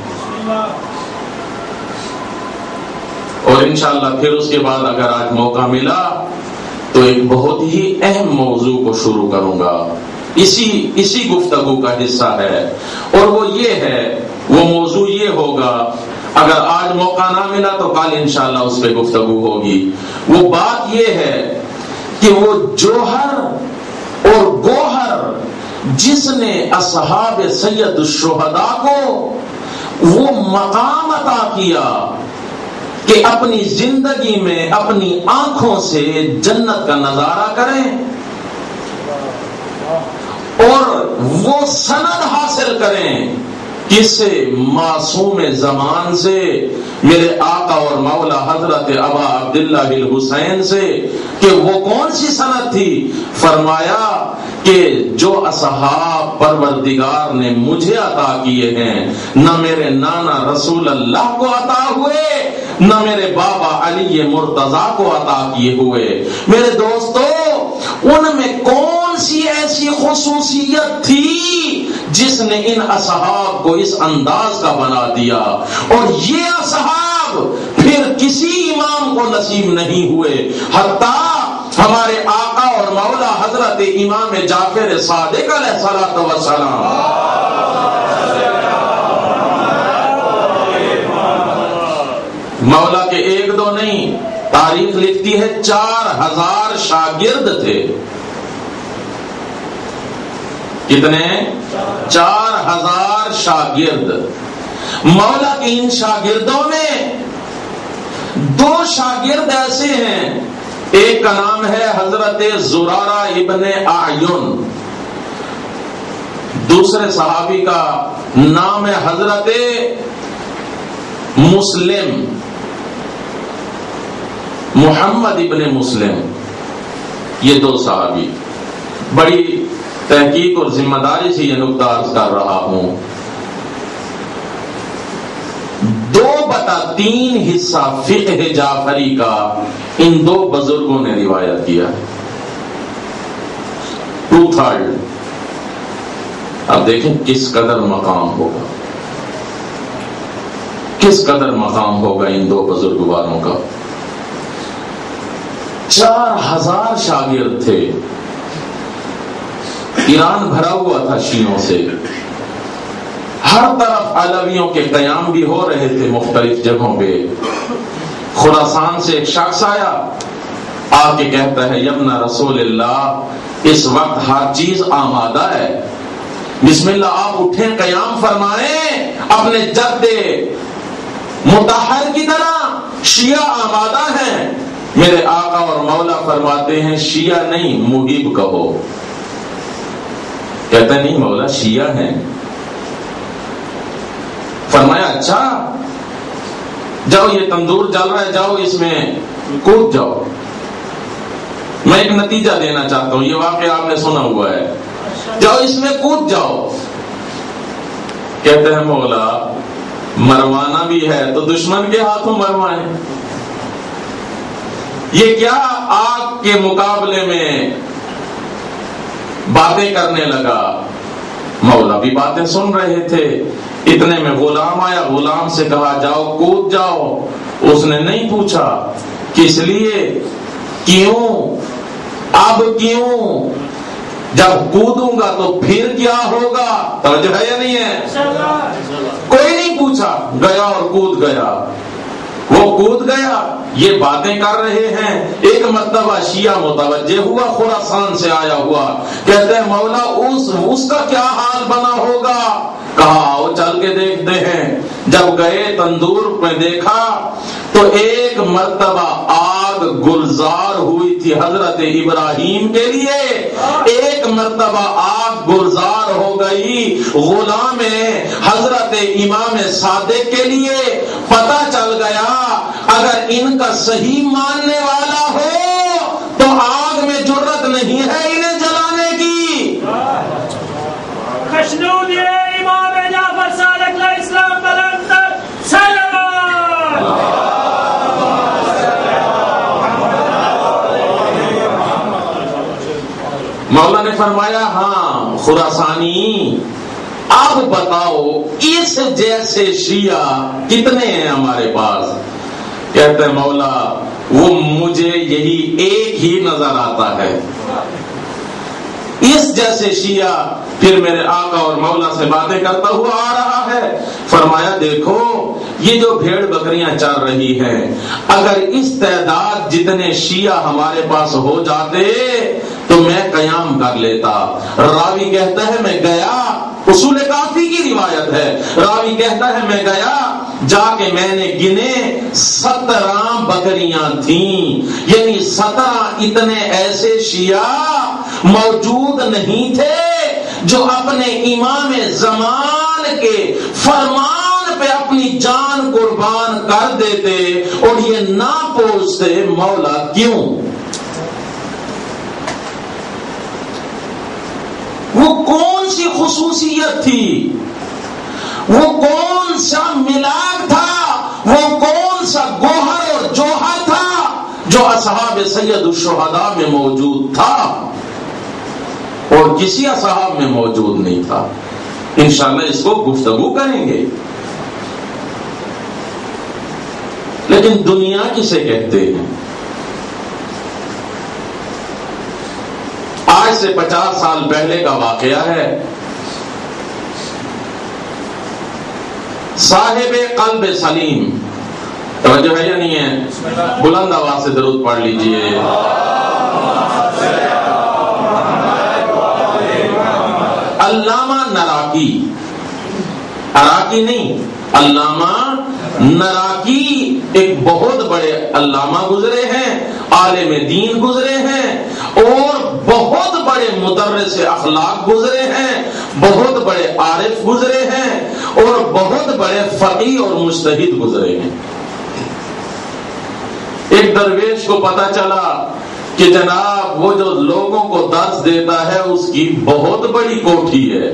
Speaker 1: اور انشاءاللہ پھر اس کے بعد اگر آج موقع ملا تو ایک بہت ہی اہم موضوع کو شروع کروں گا. اسی گفتگو کا حصہ ہے، اور وہ یہ ہے، وہ موضوع یہ ہوگا، اگر آج موقع نہ ملا تو کل انشاءاللہ اس پہ گفتگو ہوگی. وہ بات یہ ہے کہ وہ جوہر اور گوہر جس نے اصحاب سید الشہداء کو وہ مقام عطا کیا کہ اپنی زندگی میں اپنی آنکھوں سے جنت کا نظارہ کریں اور وہ سند حاصل کریں کس سے؟ معصوم زمان سے، میرے آقا اور مولا حضرت ابا عبداللہ الحسین سے. کہ وہ کون سی سند تھی؟ فرمایا کہ جو اصحاب پروردگار نے مجھے عطا کیے ہیں نہ میرے نانا رسول اللہ کو عطا ہوئے، نہ میرے بابا علی مرتضیٰ کو عطا کیے ہوئے. میرے دوستو، ان میں کون سی ایسی خصوصیت تھی جس نے ان اصحاب کو اس انداز کا بنا دیا؟ اور یہ اصحاب پھر کسی امام کو نصیب نہیں ہوئے، حتیٰ ہمارے آقا اور مولا حضرت امام جعفر صادق علیہ الصلوۃ والسلام مولا کے 1-2 نہیں، تاریخ لکھتی ہے 4000 شاگرد تھے. کتنے؟ 4000 شاگرد. مولا کے ان شاگردوں میں 2 شاگرد ایسے ہیں، ایک کا نام ہے حضرت زرارہ ابن اعین، دوسرے صحابی کا نام ہے حضرت مسلم، محمد ابن مسلم. یہ 2 صحابی. بڑی تحقیق اور ذمہ داری سے یہ نقطہ عرض کر رہا ہوں. 2/3 حصہ فقہ جعفری کا ان 2 بزرگوں نے روایت کیا. 2/3. اب دیکھیں کس قدر مقام ہوگا. کس قدر مقام ہوگا ان دو بزرگواروں کا. 4000 شاگرد تھے. ایران بھرا ہوا تھا شیعوں سے. ہر طرف علویوں کے قیام بھی ہو رہے تھے مختلف جگہوں پہ. خراسان سے ایک شخص آیا, آ کے کہتا ہے یبن رسول اللہ اس وقت ہر چیز آمادہ ہے, بسم اللہ آپ اٹھیں قیام فرمائیں, اپنے جد مطہر کی طرح شیعہ آمادہ ہیں. میرے آقا اور مولا فرماتے ہیں شیعہ نہیں محب کہو. کہتا نہیں مولا شیعہ ہیں. فرمایا اچھا جاؤ یہ تندور جل رہا ہے, جاؤ اس میں کود جاؤ. میں ایک نتیجہ دینا چاہتا ہوں, یہ واقعہ آپ نے سنا ہوا ہے, جاؤ اس میں کود جاؤ. کہتے ہیں مولا مروانا بھی ہے تو دشمن کے ہاتھوں مروائیں. یہ کیا آگ کے مقابلے میں باتیں کرنے لگا. مولا بھی باتیں سن رہے تھے. اتنے میں غلام آیا, غلام سے کہا جاؤ کود جاؤ. اس نے نہیں پوچھا کس لیے, کیوں, اب کیوں, جب کودوں گا تو پھر کیا ہوگا. توجہ ہے یا نہیں ہے؟ کوئی نہیں پوچھا, گیا اور کود گیا. وہ کود گیا, یہ باتیں کر رہے ہیں. ایک مرتبہ شیعہ متوجہ ہوا, خراسان سے آیا ہوا, کہتے ہیں مولا اس کا کیا حال بنا ہوگا. کہا آؤ چل کے دیکھتے ہیں. جب گئے تندور میں دیکھا تو ایک مرتبہ آگ گلزار ہوئی تھی حضرت ابراہیم کے لیے, ایک مرتبہ آگ گلزار ہو گئی غلام حضرت امام صادق کے لیے. پتہ چل گیا اگر ان کا صحیح ماننے والا ہو تو آگ میں جرت نہیں ہے انہیں جلانے کی.
Speaker 2: خشنود امام جعفر صادق علیہ السلام بلندر
Speaker 1: مولا نے فرمایا ہاں خراسانی اب بتاؤ اس جیسے شیعہ کتنے ہیں ہمارے پاس. کہتے ہیں مولا وہ مجھے یہی ایک ہی نظر آتا ہے. اس جیسے شیعہ پھر میرے آقا اور مولا سے باتیں کرتا ہوا آ رہا ہے. فرمایا دیکھو یہ جو بھیڑ بکریاں چر رہی ہیں, اگر اس تعداد جتنے شیعہ ہمارے پاس ہو جاتے تو میں قیام کر لیتا. راوی کہتا ہے میں گیا, اصول کافی کی روایت ہے, راوی کہتا ہے میں گیا, جا کے میں نے گنے 17 بکریاں تھیں. یعنی 17 اتنے ایسے شیعہ موجود نہیں تھے جو اپنے امام زمان کے فرمان پہ اپنی جان قربان کر دیتے اور یہ نہ پوچھتے مولا کیوں. وہ کون سی خصوصیت تھی, وہ کون سا ملاک تھا, وہ کون سا گوہر اور جوہر تھا جو اصحاب سید الشہداء میں موجود تھا اور کسی اصحاب میں موجود نہیں تھا. انشاءاللہ اس کو گفتگو کریں گے. لیکن دنیا کسے کہتے ہیں؟ آج سے 50 سال پہلے کا واقعہ ہے. صاحب قلب سلیم, توجہ ہے یا نہیں ہے؟ بلند آواز سے درود پڑھ لیجئے. علامہ نراکی, عراقی نہیں, علامہ نراکی ایک بہت بڑے علامہ گزرے ہیں, عالم دین گزرے ہیں اور بہت بڑے مدرس اخلاق گزرے ہیں, بہت بڑے عارف گزرے ہیں اور بہت بڑے فقیہ اور مجتہد گزرے ہیں. ایک درویش کو پتا چلا کہ جناب وہ جو لوگوں کو درس دیتا ہے اس کی بہت بڑی کوٹھی ہے.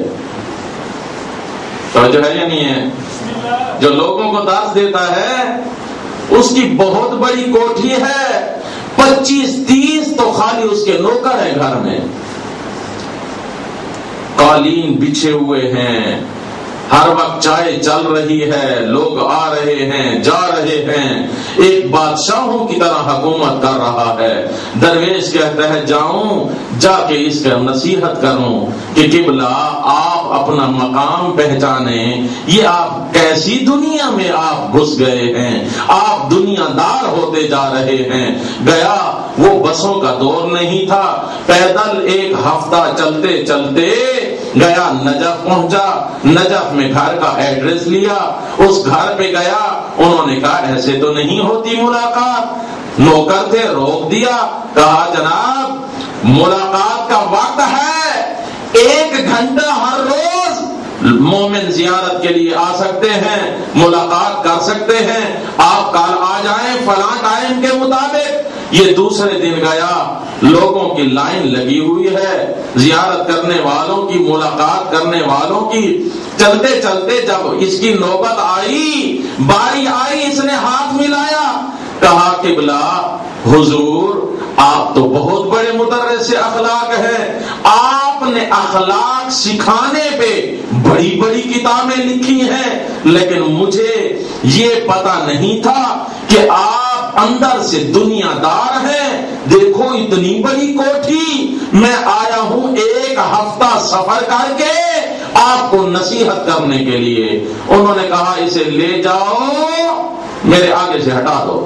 Speaker 1: توجہ ہے یا نہیں ہے؟ جو لوگوں کو درس دیتا ہے اس کی بہت بڑی کوٹھی ہے. 25-30 تو خالی اس کے نوکر ہیں گھر میں. قالین بچھے ہوئے ہیں, ہر وقت چائے چل رہی ہے، لوگ آ رہے ہیں جا رہے ہیں، ایک بادشاہوں کی طرح حکومت کر رہا ہے۔ درویش کہتا ہے جاؤں جا کے اس کا نصیحت کروں کہ قبلہ آپ اپنا مقام پہچانیں، یہ آپ کیسی دنیا میں آپ گھس گئے ہیں، آپ دنیا دار ہوتے جا رہے ہیں۔ گیا، وہ بسوں کا دور نہیں تھا، پیدل ایک ہفتہ چلتے چلتے گیا، نجف پہنچا، نجف میں گھر کا ایڈریس لیا، اس گھر پہ گیا، انہوں نے کہا ایسے تو نہیں ہوتی ملاقات، نوکر تھے روک دیا، کہا جناب ملاقات کا وقت ہے، 1 گھنٹہ ہر روز مومن زیارت کے لیے آ سکتے ہیں، ملاقات کر سکتے ہیں، آپ کل آ جائیں فلاں ٹائم کے مطابق۔ یہ دوسرے دن گیا، لوگوں کی لائن لگی ہوئی ہے، زیارت کرنے والوں کی، ملاقات کرنے والوں کی۔ چلتے چلتے جب اس کی نوبت آئی، باری آئی، اس نے ہاتھ ملایا، کہا قبلہ حضور آپ تو بہت بڑے مدرس اخلاق ہیں، آپ نے اخلاق سکھانے پہ بڑی بڑی کتابیں لکھی ہیں، لیکن مجھے یہ پتا نہیں تھا کہ آپ اندر سے دنیا دار ہیں۔ دیکھو اتنی بڑی کوٹھی، میں آیا ہوں 1 ہفتہ سفر کر کے آپ کو نصیحت کرنے کے لیے۔ انہوں نے کہا اسے لے جاؤ، میرے آگے سے ہٹا دو۔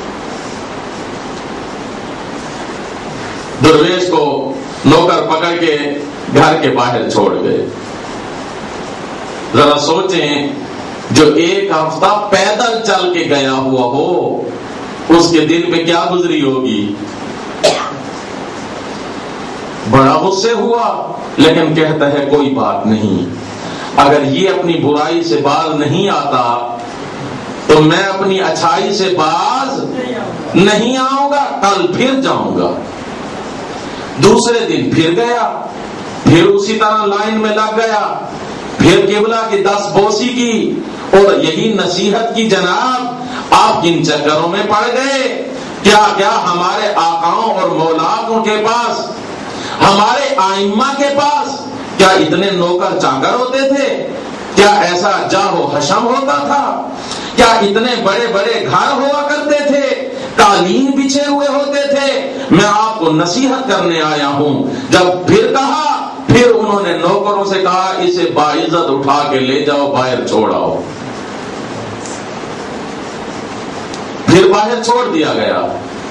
Speaker 1: درویش کو نوکر پکڑ کے گھر کے باہر چھوڑ گئے۔ ذرا سوچیں، جو 1 ہفتہ پیدل چل کے گیا ہوا ہو، اس کے دل پہ کیا گزری ہوگی؟ بڑا غصے ہوا، لیکن کہتا ہے کوئی بات نہیں، اگر یہ اپنی برائی سے باز نہیں آتا تو میں اپنی اچھائی سے باز نہیں آؤں گا، کل پھر جاؤں گا۔ دوسرے دن پھر گیا، پھر اسی طرح لائن میں لگ گیا، پھر قبلہ کی 10 بوسی کی اور یہی نصیحت کی، جناب آپ کن چکروں میں پڑ گئے؟ کیا کیا ہمارے آقاؤں اور مولاؤں کے پاس، ہمارے آئمہ کے پاس کیا اتنے نوکر چاکر ہوتے تھے؟ کیا ایسا جاہ و حشم ہوتا تھا؟ کیا اتنے بڑے بڑے گھر ہوا کرتے تھے؟ قالین بچھے ہوئے ہوتے تھے؟ میں آپ کو نصیحت کرنے آیا ہوں۔ جب پھر کہا، پھر انہوں نے نوکروں سے کہا اسے باعزت اٹھا کے لے جاؤ، باہر چھوڑاؤ۔ پھر باہر چھوڑ دیا گیا۔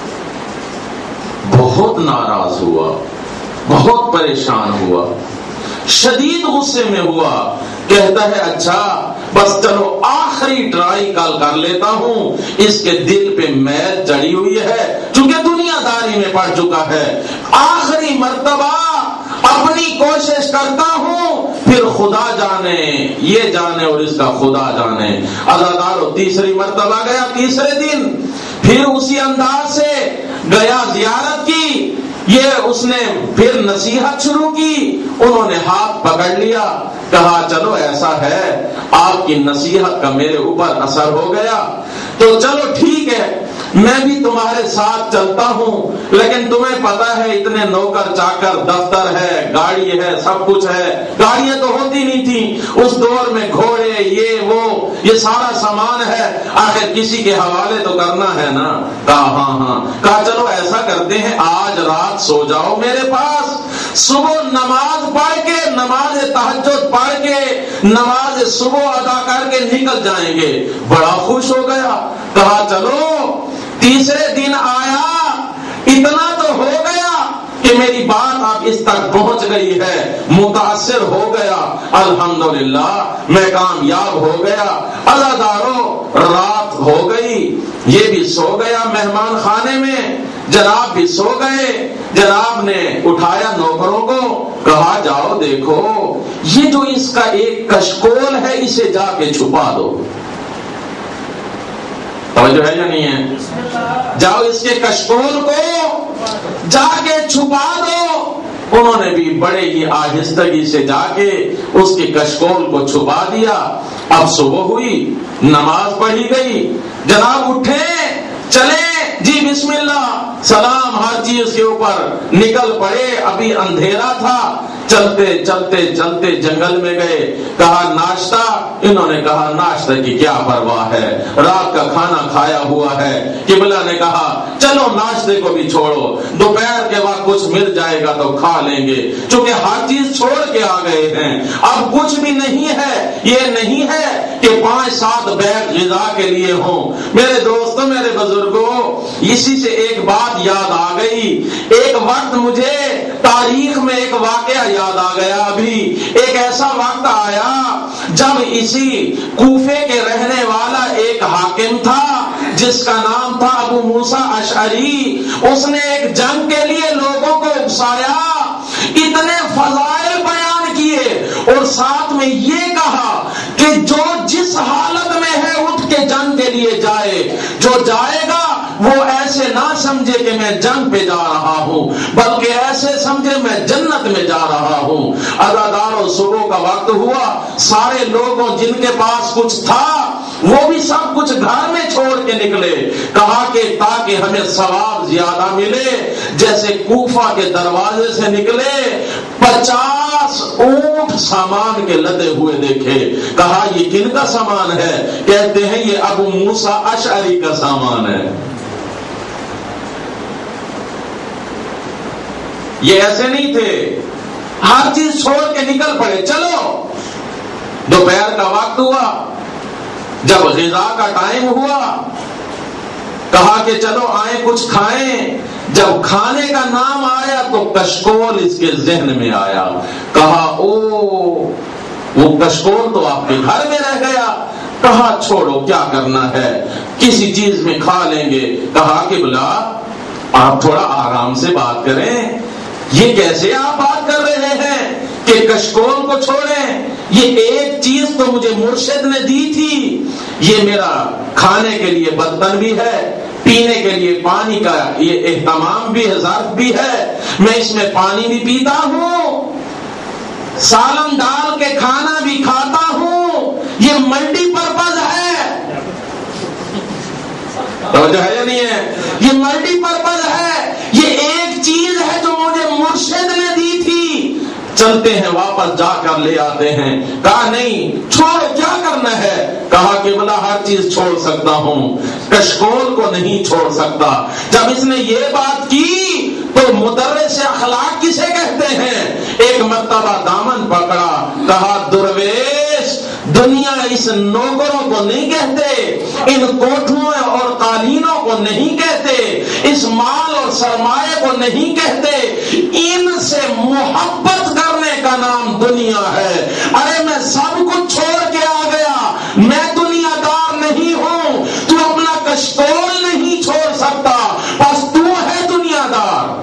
Speaker 1: بہت ناراض ہوا، بہت پریشان ہوا، شدید غصے میں ہوا، کہتا ہے اچھا بس چلو آخری ٹرائی کل کر لیتا ہوں، اس کے دل پہ میل چڑھی ہوئی ہے، چونکہ دنیا داری میں پڑ چکا ہے، آخری مرتبہ اپنی کوشش کرتا ہوں، پھر خدا جانے، یہ جانے اور اس کا خدا جانے۔ عزادارو تیسری مرتبہ گیا، تیسرے دن پھر اسی انداز سے گیا، زیارت کی، یہ اس نے پھر نصیحت شروع کی، انہوں نے ہاتھ پکڑ لیا، کہا چلو ایسا ہے آپ کی نصیحت کا میرے اوپر اثر ہو گیا تو چلو ٹھیک ہے، میں بھی تمہارے ساتھ چلتا ہوں، لیکن تمہیں پتا ہے اتنے نوکر چاکر، دفتر ہے، گاڑی ہے، سب کچھ ہے، گاڑیاں تو ہوتی نہیں تھی اس دور میں، گھوڑے یہ وہ یہ سارا سامان ہے، آخر کسی کے حوالے تو کرنا ہے نا۔ کہا ہاں، کہا چلو ایسا کرتے ہیں آج رات سو جاؤ میرے پاس، صبح نماز پڑھ کے، نماز تہجد پڑھ کے، نماز صبح ادا کر کے نکل جائیں گے۔ بڑا خوش ہو گیا، کہا چلو۔ تیسرے دن آیا، اتنا تو ہو گیا کہ میری بات اب اس تک پہنچ گئی ہے، متاثر ہو گیا، الحمدللہ میں کامیاب ہو گیا۔ عزادارو رات ہو گئی، یہ بھی سو گیا مہمان خانے میں، جناب بھی سو گئے، جناب نے اٹھایا نوکروں کو، کہا جاؤ دیکھو یہ جو اس کا ایک کشکول ہے اسے جا کے چھپا دو۔ توجہ ہے یا نہیں ہے؟ جاؤ اس کے کشکول کو جا کے چھپا دو۔ انہوں نے بھی بڑے ہی آہستگی سے جا کے اس کے کشکول کو چھپا دیا۔ اب صبح ہوئی، نماز پڑھی گئی، جناب اٹھے، چلے جی بسم اللہ، سلام ہر چیز کے اوپر، نکل پڑے، ابھی اندھیرا تھا، چلتے چلتے چلتے جنگل میں گئے، کہا ناشتہ، انہوں نے کہا ناشتہ کی کیا پرواہ ہے، رات کا کھانا کھایا ہوا ہے۔ قبلہ نے کہا چلو ناشتے کو بھی چھوڑو، دوپہر کے وقت کچھ مل جائے گا تو کھا لیں گے، چونکہ ہر چیز چھوڑ کے آ گئے ہیں، اب کچھ بھی نہیں ہے۔ یہ نہیں ہے کہ 5-7 بیگ غذا کے لیے ہوں۔ میرے دوستوں، میرے بزرگوں، اسی سے ایک بات یاد آ گئی۔ ایک وقت مجھے تاریخ میں ایک واقعہ یاد آ گیا، ابھی ایک ایسا وقت آیا جب اسی کوفے کے رہنے والا ایک حاکم تھا جس کا نام تھا ابو موسیٰ اشعری۔ اس نے ایک جنگ کے لیے لوگوں کو اکسایا، اتنے فضائل بیان کیے اور ساتھ میں یہ کہا کہ جو جس حالت میں ہے اٹھ کے جنگ کے لیے جائے، جو جائے گا وہ ایسے نہ سمجھے کہ میں جنگ پہ جا رہا ہوں، بلکہ ایسے سمجھے میں جنت میں جا رہا ہوں۔ ادادار صبح کا وقت ہوا، سارے لوگوں جن کے پاس کچھ تھا وہ بھی سب کچھ گھر میں چھوڑ کے نکلے، کہا کہ تاکہ ہمیں ثواب زیادہ ملے، جیسے کوفہ کے دروازے سے نکلے 50 اونٹ سامان کے لدے ہوئے دیکھے۔ کہا یہ کن کا سامان ہے؟ کہتے ہیں یہ ابو موسیٰ اشعری کا سامان ہے۔ یہ ایسے نہیں تھے، ہر چیز چھوڑ کے نکل پڑے۔ چلو دوپہر کا وقت ہوا، جب غذا کا ٹائم ہوا، کہا کہ چلو آئیں کچھ کھائیں۔ جب کھانے کا نام آیا تو کشکول اس کے ذہن میں آیا، کہا او وہ کشکول تو آپ کے گھر میں رہ گیا۔ کہا چھوڑو کیا کرنا ہے، کسی چیز میں کھا لیں گے۔ کہا کہ بلا آپ تھوڑا آرام سے بات کریں، یہ کیسے آپ بات کر رہے ہیں کہ کشکول کو چھوڑیں؟ یہ ایک چیز تو مجھے مرشد نے دی تھی، یہ میرا کھانے کے لیے برتن بھی ہے، پینے کے لیے پانی کا یہ اہتمام بھی ہے، ظرف بھی ہے، میں اس میں پانی بھی پیتا ہوں، سالن ڈال کے کھانا بھی کھاتا ہوں، یہ ملٹی پرپز ہے۔ توجہ ہے یا نہیں ہے؟ یہ ملٹی پرپز ہے، یہ ایک چیز ہے جو مجھے مرشد نے دی تھی۔ چلتے ہیں واپس جا کر لے آتے ہیں۔ کہا نہیں چھوڑو، کیا کرنا ہے؟ کہا کہ بلا ہر چیز چھوڑ سکتا ہوں، کشکول کو نہیں چھوڑ سکتا۔ جب اس نے یہ بات کی تو مدرس اخلاق کسے کہتے ہیں؟ ایک مرتبہ دامن پکڑا، کہا درویش دنیا اس نوکروں کو نہیں کہتے، ان کوٹھوں اور قالینوں کو نہیں کہتے، اس مال اور سرمایہ کو نہیں کہتے، ان سے محبت کرنے کا نام دنیا ہے۔ ارے میں سب کچھ چھوڑ کے آ گیا، میں دنیا دار نہیں ہوں، تو اپنا کشکول نہیں چھوڑ سکتا، بس تو ہے دنیا دار۔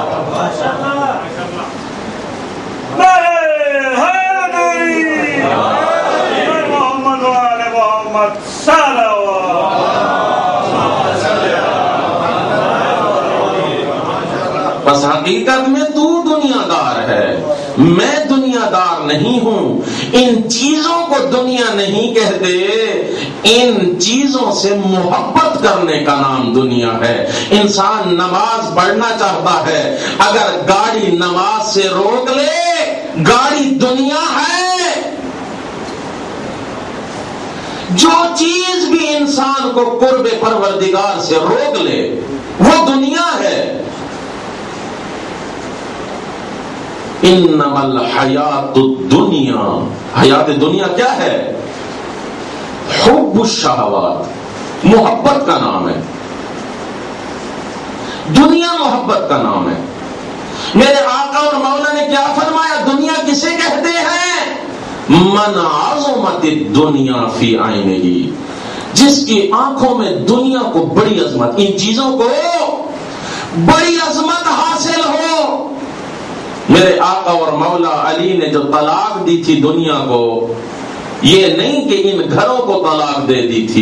Speaker 1: بس حقیقت میں تو دنیا دار ہے، میں دنیا دار نہیں ہوں۔ ان چیزوں کو دنیا نہیں کہتے، ان چیزوں سے محبت کرنے کا نام دنیا ہے۔ انسان نماز پڑھنا چاہتا ہے، اگر گاڑی نماز سے روک لے، گاڑی دنیا ہے۔ جو چیز بھی انسان کو قرب پروردگار سے روک لے وہ دنیا ہے۔ انما الحیات الدنیا، حیات دنیا کیا ہے؟ حب الشہوات، محبت کا نام ہے، دنیا محبت کا نام ہے۔ میرے آقا اور مولا نے کیا فرمایا؟ دنیا کسے کہتے ہیں؟ من عظمت الدنیا فی عینہ، جس کی آنکھوں میں دنیا کو بڑی عظمت، ان چیزوں کو بڑی عظمت حاصل ہو۔ میرے آقا اور مولا علی نے جو طلاق دی تھی دنیا کو، یہ نہیں کہ ان گھروں کو طلاق دے دی تھی،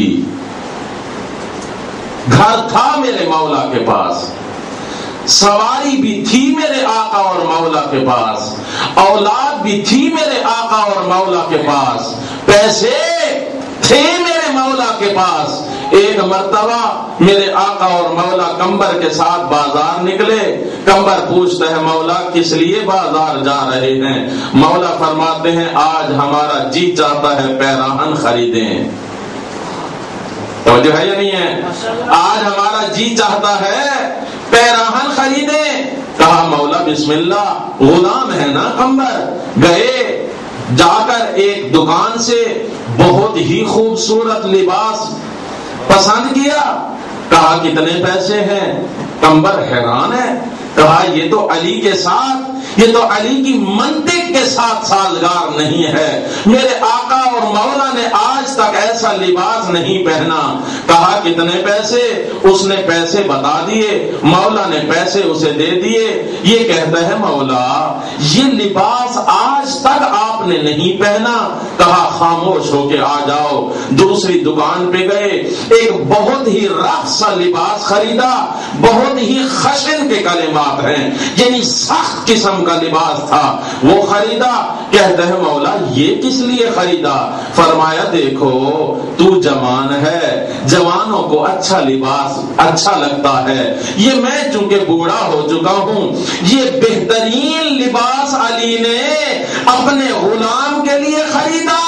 Speaker 1: گھر تھا میرے مولا کے پاس، سواری بھی تھی میرے آقا اور مولا کے پاس، اولاد بھی تھی میرے آقا اور مولا کے پاس، پیسے تھے میرے مولا کے پاس، ایک مرتبہ میرے آقا اور مولا قمبر کے ساتھ بازار نکلے. قمبر پوچھتا ہے مولا کس لیے بازار جا رہے ہیں؟ مولا فرماتے ہیں آج ہمارا جی چاہتا ہے پیراہن خریدیں. توجہ ہے یا نہیں ہے؟ آج ہمارا جی چاہتا ہے پیراہن خریدیں. کہا مولا بسم اللہ. غلام ہے نا قمبر. گئے, جا کر ایک دکان سے بہت ہی خوبصورت لباس پسند کیا. کہا کتنے پیسے ہیں؟ قمبر حیران ہے. کہا یہ تو علی کے ساتھ, یہ تو علی کی منطق کے ساتھ سازگار نہیں ہے. میرے آقا اور مولا نے آج تک ایسا لباس نہیں پہنا. کہا کتنے پیسے؟ اس نے پیسے بتا دیے. مولا نے پیسے اسے دے دیے. یہ کہتا ہے مولا یہ لباس آج تک آپ نے نہیں پہنا. کہا خاموش ہو کے آ جاؤ. دوسری دکان پہ گئے, ایک بہت ہی رخ سا لباس خریدا. بہت ہی خشن کے کلمات ہیں, یعنی سخت قسم کا لباس تھا, وہ خریدا. کہتا ہے مولا یہ کس لیے خریدا؟ فرمایا دیکھو تو جوان ہے, جوانوں کو اچھا لباس اچھا لگتا ہے. یہ میں چونکہ بوڑھا ہو چکا ہوں, یہ بہترین لباس علی نے اپنے غلام کے لیے خریدا.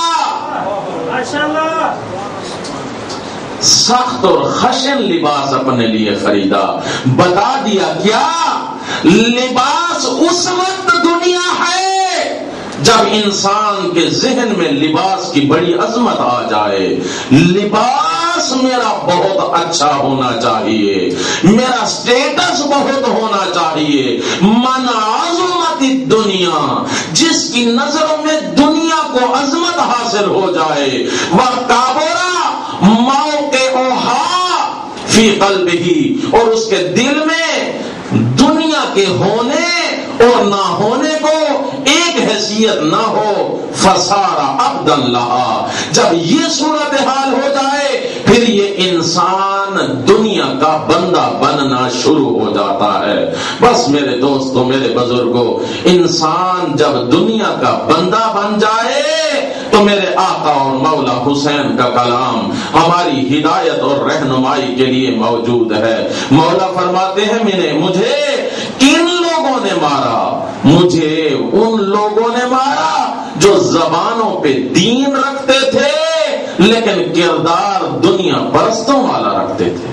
Speaker 1: سخت اور خشن لباس اپنے لیے خریدا. بتا دیا کیا لباس اس وقت دنیا ہے جب انسان کے ذہن میں لباس کی بڑی عظمت آ جائے. لباس میرا بہت اچھا ہونا چاہیے, میرا سٹیٹس بہت ہونا چاہیے. من عظمت الدنیا, جس کی نظروں میں دنیا کو عظمت حاصل ہو جائے. وَقَابُرَ مَوْقِعُهَا فِي قَلْبِهِ, اور اس کے دل میں دنیا کے ہونے اور نہ ہونے کو ایک حیثیت نہ ہو. فَصَارَ عَبْدًا لَهَا, جب یہ صورتحال ہو جائے پھر یہ انسان دنیا کا بندہ بننا شروع ہو جاتا ہے. بس میرے دوستوں, میرے بزرگوں, انسان جب دنیا کا بندہ بن جائے تو میرے آقا اور مولا حسین کا کلام ہماری ہدایت اور رہنمائی کے لیے موجود ہے. مولا فرماتے ہیں مجھے کن لوگوں نے مارا؟ مجھے ان لوگوں نے مارا جو زبانوں پہ دین رکھتے تھے لیکن کردار دنیا پرستوں والا رکھتے تھے.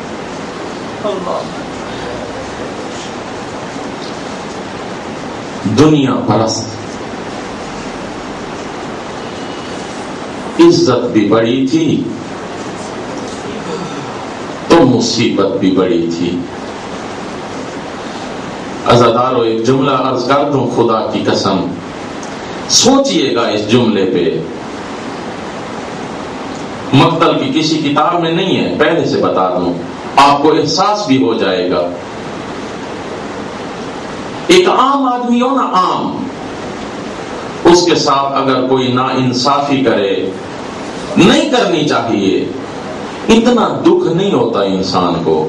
Speaker 1: دنیا پرست. عزت بھی بڑی تھی تو مصیبت بھی بڑی تھی. عزادارو ایک جملہ عرض کر دوں, خدا کی قسم سوچئے گا اس جملے پہ. مقتل کی کسی کتاب میں نہیں ہے, پہلے سے بتا دوں, آپ کو احساس بھی ہو جائے گا. ایک عام آدمی ہو نا, عام, اس کے ساتھ اگر کوئی ناانصافی کرے, نہیں کرنی چاہیے, اتنا دکھ نہیں ہوتا انسان کو.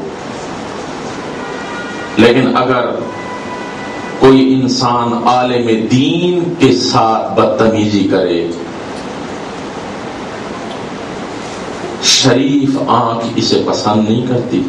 Speaker 1: لیکن اگر کوئی انسان عالم دین کے ساتھ بدتمیزی کرے, شریف آنکھ اسے پسند نہیں کرتی.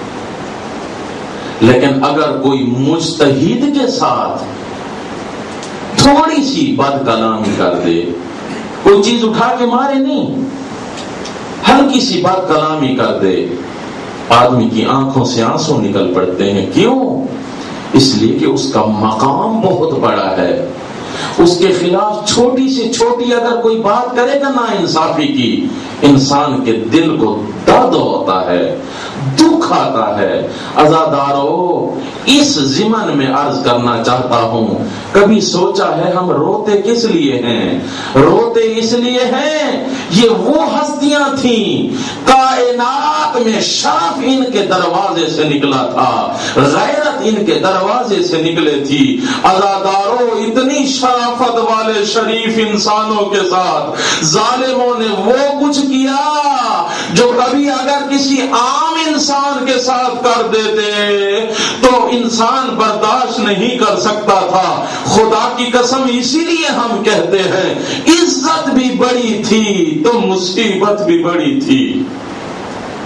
Speaker 1: لیکن اگر کوئی مجتہد کے ساتھ تھوڑی سی بد کلامی کر دے, کوئی چیز اٹھا کے مارے نہیں, ہلکی سی بد کلامی کر دے, آدمی کی آنکھوں سے آنسو نکل پڑتے ہیں. کیوں؟ اس لیے کہ اس کا مقام بہت بڑا ہے. اس کے خلاف چھوٹی سے چھوٹی اگر کوئی بات کرے گا نا انصافی کی, انسان کے دل کو درد ہوتا ہے, دکھ آتا ہے. عزادارو, اس ضمن میں عرض کرنا چاہتا ہوں, کبھی سوچا ہے ہم روتے کس لیے ہیں؟ روتے اس لیے ہیں, یہ وہ ہستیاں تھیں, کائنات میں شرف ان کے دروازے سے نکلا تھا, غیرت ان کے دروازے سے نکلے تھی. عزادارو, اتنی شرافت والے شریف انسانوں کے ساتھ ظالموں نے وہ کچھ کیا جو کبھی اگر کسی عام انسان کے ساتھ کر دیتے تو انسان برداشت نہیں کر سکتا تھا. خدا کی قسم اسی لیے ہم کہتے ہیں عزت بھی بڑی تھی تو مصیبت بھی بڑی تھی.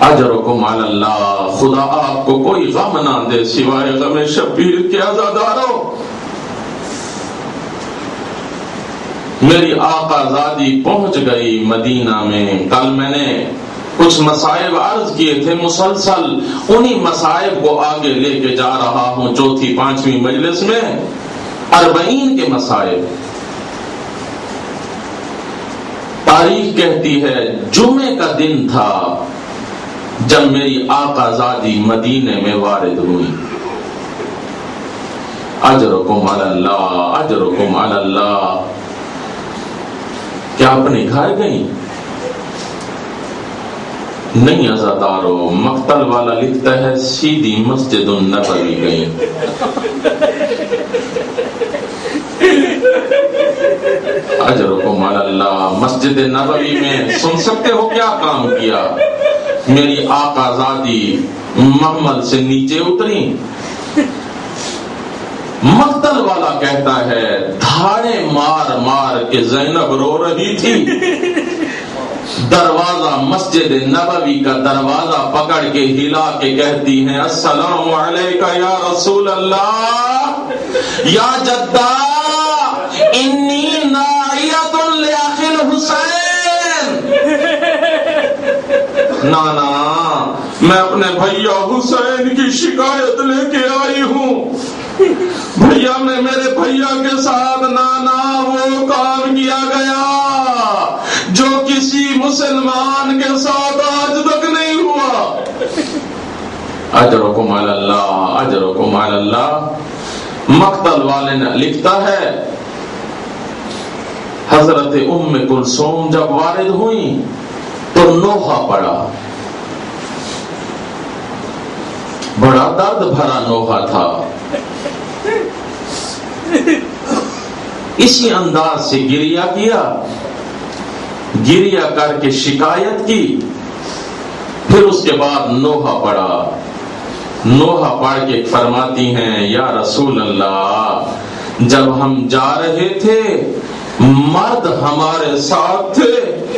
Speaker 1: اجرکم علی اللہ، خدا آپ کو کوئی غم نہ دے سوائے غم شبیر کے عزادارو۔ میری آقا زادی پہنچ گئی مدینہ میں۔ کل میں نے کچھ مصائب عرض کیے تھے، مسلسل انہی مصائب کو آگے لے کے جا رہا ہوں چوتھی پانچویں مجلس میں۔ 40 کے مصائب۔ تاریخ کہتی ہے جمعے کا دن تھا جب میری آقا زادی مدینے میں وارد ہوئی۔ اجرکم علی اللہ، اجرکم علی اللہ۔ کیا اپنے گھر گئیں؟ نہیں عزادارو، مقتل والا لکھتا ہے سیدھی مسجد النبوی گئیں۔ اجرکم علی اللہ۔ مسجد نبوی میں سن سکتے ہو کیا کام کیا؟ میری آقا زادی محمل سے نیچے اتری، مقتل والا کہتا ہے دھاڑے مار مار کے زینب رو رہی تھی، دروازہ مسجد نبوی کا دروازہ پکڑ کے ہلا کے کہتی ہیں السلام علیکہ یا رسول اللہ، یا جدہ انی ناعیۃ لأخی الحسین۔ نانا میں اپنے بھیا حسین کی شکایت لے کے آئی ہوں، بھیا میں میرے بھیا کے ساتھ نانا وہ کام کیا گیا جو کسی مسلمان کے ساتھ آج تک نہیں ہوا۔ اجرکم علی اللہ، اجرکم علی اللہ۔ مقتل والے نے لکھتا ہے حضرت ام کلثوم جب وارد ہوئیں تو نوحہ پڑا، بڑا درد بھرا نوحہ تھا۔ اسی انداز سے گریہ کیا، گریہ کر کے شکایت کی، پھر اس کے بعد نوحہ پڑھا۔ نوحہ پڑھ کے فرماتی ہیں یا رسول اللہ جب ہم جا رہے تھے مرد ہمارے ساتھ تھے،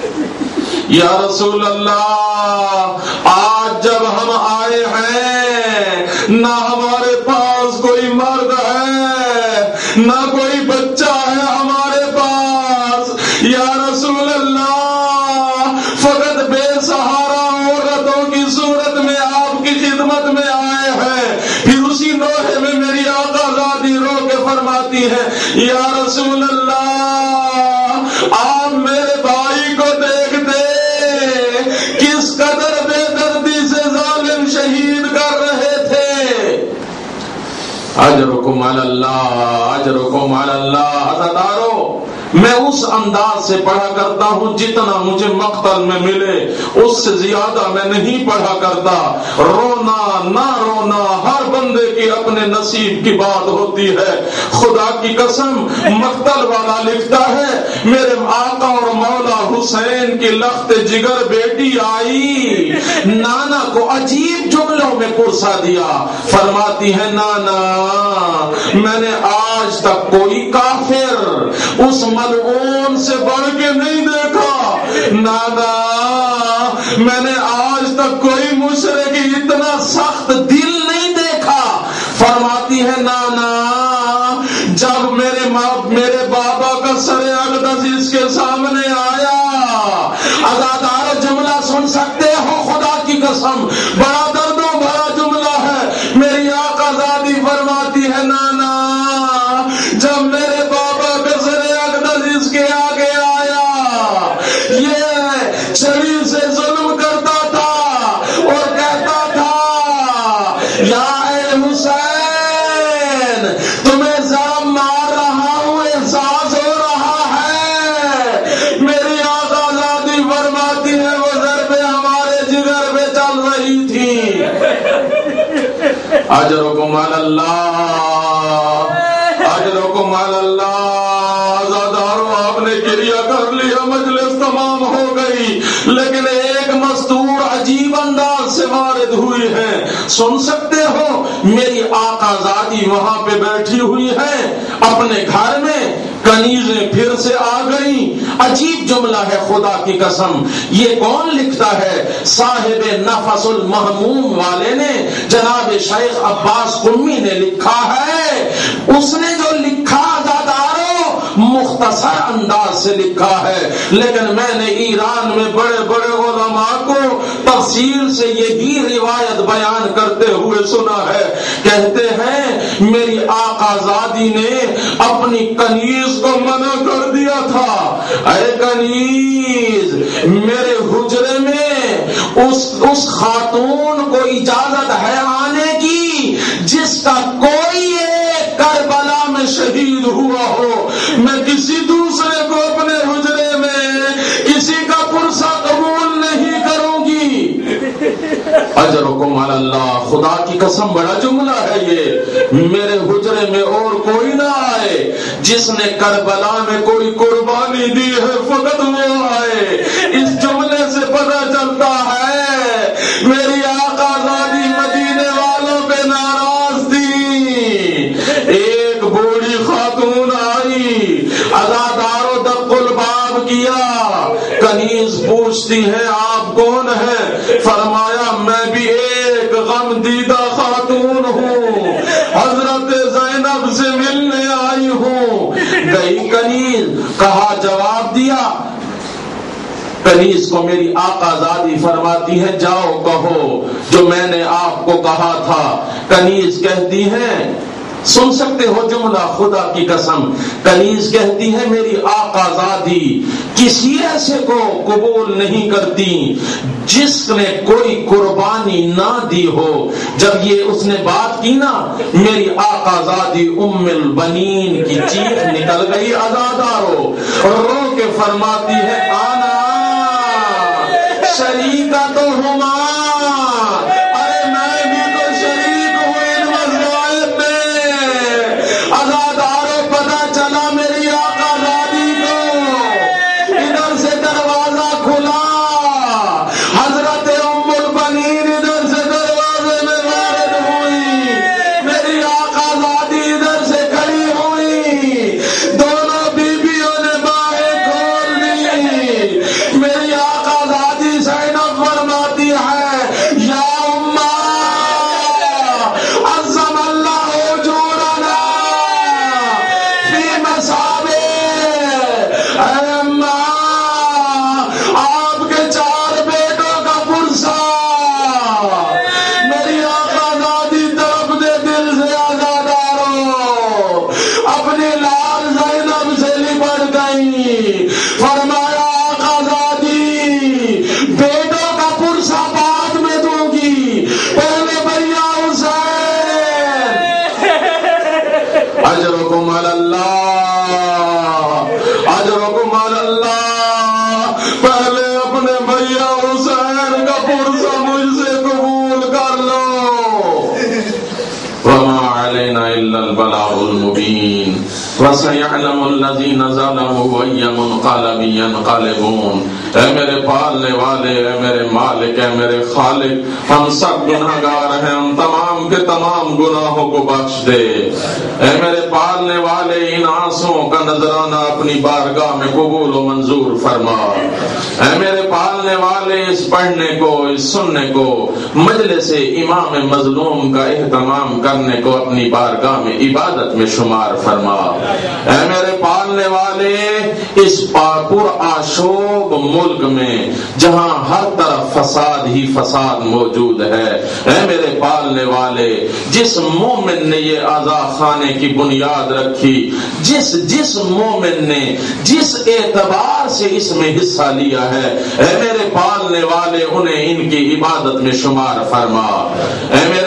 Speaker 1: یا رسول اللہ آج جب ہم آئے ہیں نہ ہمارے پاس کوئی مرد ہے نہ کوئی بچہ ہے ہمارے پاس، یا رسول اللہ فقط بے سہارا عورتوں کی صورت میں آپ کی خدمت میں آئے ہیں۔ پھر اسی نوحے میں میری آقا زادی رو کے فرماتی ہے یا رسول اللہ آپ میرے بھائی کو دیکھ دے کس قدر بے دردی سے ظالم شہید کر رہے تھے۔ اجرکم علی اللہ، اجرکم علی اللہ۔ عزادارو میں اس انداز سے پڑھا کرتا ہوں جتنا مجھے مقتل میں ملے، اس سے زیادہ میں نہیں پڑھا کرتا۔ رونا نہ رونا ہر بندے کی اپنے نصیب کی بات ہوتی ہے۔ خدا کی قسم مقتل والا لکھتا ہے میرے آقا اور مولا حسین کی لخت جگر بیٹی آئی، نانا کو عجیب جملوں میں پرسا دیا، فرماتی ہے نانا میں نے آج تک کوئی کافر اس ملعون سے بڑھ کے نہیں دیکھا، نانا میں نے آج تک کوئی مشرک اتنا سخت دل نہیں دیکھا۔ فرماتی ہے نانا جب میرے بابا کا سر اقدس اس کے سامنے آیا، عزادار جملہ سن سکتے ہو خدا کی قسم بڑا دردوں بھرا جملہ ہے۔ میری آقا زادی فرماتی ہے نانا جب میرے بابا کا سر اقدس اس کے آگے آیا، یہ شریر سے ظلم کرتا تھا اور کہتا تھا یا اے حسین تمہیں ذرا مار رہا ہوں احساس ہو رہا ہے۔ میری آقا زادی فرماتی ہے وہ ضربیں ہمارے جگر پہ چل رہی تھی۔ اجرکم علی اللہ، اجرکم علی اللہ۔ عزادارو آپ نے گریہ کر لیا، مجلس تمام ہو گئی، لیکن ایک مستور عجیب انداز سے وارد ہوئی ہے۔ سن سکتے ہو میری آقا زادی وہاں پہ بیٹھی ہوئی ہے اپنے گھر میں، کنیزیں پھر سے آ گئیں۔ عجیب جملہ ہے خدا کی قسم، یہ کون لکھتا ہے؟ صاحب نفس المحموم والے نے، جناب شیخ عباس قمی نے لکھا ہے۔ اس نے جو لکھا زادارو مختصر انداز سے لکھا ہے، لیکن میں نے ایران میں بڑے بڑے علماء کو تفصیل سے یہی روایت بیان کرتے ہوئے سنا ہے۔ کہتے ہیں میری آقا زادی نے اپنی کنیز کو منع کر دیا تھا، اے کنیز میرے حجرے میں اس خاتون کو اجازت ہے آنے کی جس کا کوئی ایک کربلا میں شہید ہوا ہو، میں کسی دوسرے کو اپنے حجرے میں کسی کا پرسہ قبول نہیں کروں گی۔ اجرکم علی اللہ، خدا کی قسم بڑا جملہ ہے یہ، میرے حجرے میں اور کوئی نہ آئے، جس نے کربلا میں کوئی قربانی دی ہے فقط وہ آئے۔ اس جملے سے پتہ چلتا ہے میری آقا زادی مدینے والوں پہ ناراض تھی۔ ایک بوڑھی خاتون آئی، عزادارو دق الباب کیا، کنیز پوچھتی ہے آپ کون ہے؟ فرمایا میں بھی ایک غم دیدہ خاتون ہوں، حضرت زینب سے ملنے آئی ہوں۔ گئی کنیز، کہا جواب دیا، کنیز کو میری آقا زادی فرماتی ہے جاؤ کہو جو میں نے آپ کو کہا تھا۔ کنیز کہتی ہے، سن سکتے ہو جملہ خدا کی قسم، کنیز کہتی ہے میری آقا زادی کسی ایسے کو قبول نہیں کرتی جس نے کوئی قربانی نہ دی ہو۔ جب یہ اس نے بات کی نا، میری آقا زادی ام البنین کی چیخ نکل گئی، عزادارو رو کے فرماتی ہے آنا شریکہ تو ہما، ارے میں بھی تو شریک ہوں ان مذاہب میں۔ عزادارو پتہ چلا میری آقا زادی کو، ادھر سے دروازہ کھلا، حضرت ام البنین ادھر سے دروازے میں وارد ہوئی، میری آقا زادی ادھر سے کھڑی ہوئی، دونوں بیویوں نے باہیں کھول دی۔ میری آقا زادی زینب فرماتی ہے یا اماں عظم اللہ اجورنا فی مسابے، اے اماں آپ کے 4 بیٹوں کا پرسہ۔ میری آقا زادی طرف دے دل سے عزادارو اپنی لال زینب سے لپٹ گئی، فرمایا آقا زادی بیٹوں کا پرسہ بعد میں دوں گی، پہلے بھیا حسین۔ اجرکم علی اللہ، اجرکم علی اللہ، پہلے اپنے بھیا حسین کا پرسہ مجھ سے قبول کر لو۔ وما علینا الا البلاغ المبین وسيعلم الذين ظلموا أي منقلب ينقلبون۔ اے میرے پالنے والے، اے میرے مالک، اے میرے خالق، ہم سب گناہگار ہیں، ہم تمام کے تمام گناہوں کو بخش دے۔ اے میرے پالنے والے، ان آنسوؤں کا نذرانہ اپنی بارگاہ میں قبول و منظور فرما۔ اے میرے پالنے والے، اس پڑھنے کو، اس سننے کو، مجلس امام مظلوم کا اہتمام کرنے کو اپنی بارگاہ میں عبادت میں شمار فرما۔ اے میرے پالنے والے، اس پر آشوب ملک میں جہاں ہر طرف فساد ہی فساد موجود ہے، اے میرے پالنے والے، جس مومن نے یہ عزا خانے کی بنیاد رکھی، جس مومن نے جس اعتبار سے اس میں حصہ لیا ہے، اے میرے پالنے والے انہیں ان کی عبادت میں شمار فرما۔ اے میرے پالنے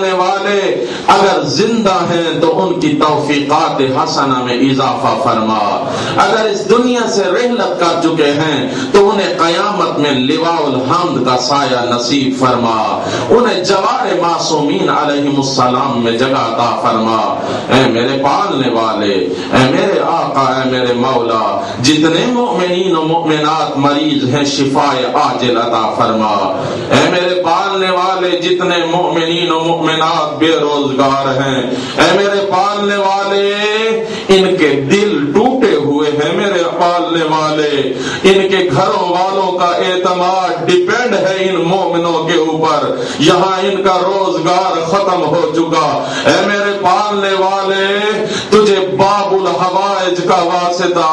Speaker 1: پالنے والے اگر زندہ ہیں تو ان کی توفیقات حسنہ میں اضافہ فرما، اگر اس دنیا سے رحلت کر چکے ہیں تو انہیں قیامت میں لواء الحمد کا سایہ نصیب فرما، انہیں جوار معصومین علیہم السلام میں جگہ عطا فرما۔ اے میرے پالنے والے، اے میرے آقا، اے میرے مولا، جتنے مؤمنین و مؤمنات مریض ہیں شفائے عاجل عطا فرما۔ اے میرے پالنے والے، جتنے مؤمنین و مؤمنات بے روزگار ہیں، اے میرے پالنے والے، ان کے دل ٹوٹے ہوئے ہیں، میرے پالنے والے، ان کے گھروں والوں کا اعتماد ڈیپینڈ ہے ان مومنوں کے اوپر، یہاں ان کا روزگار ختم ہو چکا۔ اے میرے پالنے والے، تجھے باب الحوائج کا واسطہ،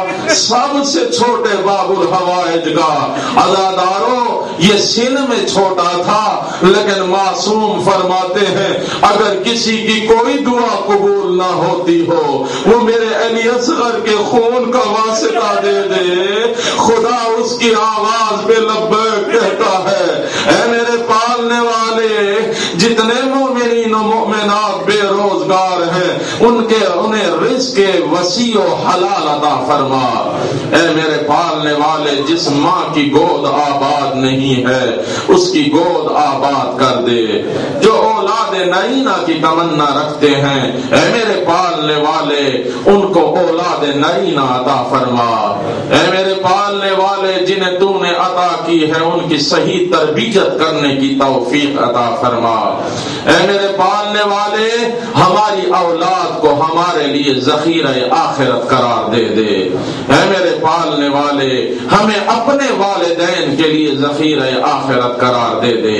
Speaker 1: سب سے چھوٹے باب الحوائج کا، عزادارو یہ سن میں چھوٹا تھا لیکن معصوم فرماتے ہیں اگر کسی کی کوئی دعا قبول نہ ہوتی ہو وہ میرے علی اصغر کے خون کا واسطہ دے دے، خدا اس کی آواز پہ لبیک کہتا ہے۔ اے میرے پالنے والے، جتنے مومنین و مومنات بے روزگار ہیں انہیں رزق وسیع و حلال عطا فرما۔ اے میرے پالنے والے، جس ماں کی گود آباد نہیں ہے اس کی گود آباد کر دے، جو اولاد نرینہ کی تمنا رکھتے ہیں اے میرے پالنے والے ان کو اولاد نرینہ عطا فرما۔ اے میرے پالنے والے، جنہیں تو نے عطا کی ہے ان کی صحیح تربیت کرنے کی توفیق عطا فرما۔ اے میرے پالنے والے، ہماری اولاد کو ہمارے لیے ذخیرہ آخرت قرار دے دے۔ اے میرے پالنے والے، ہمیں اپنے والدین کے لیے ذخیرہ آخرت قرار دے دے۔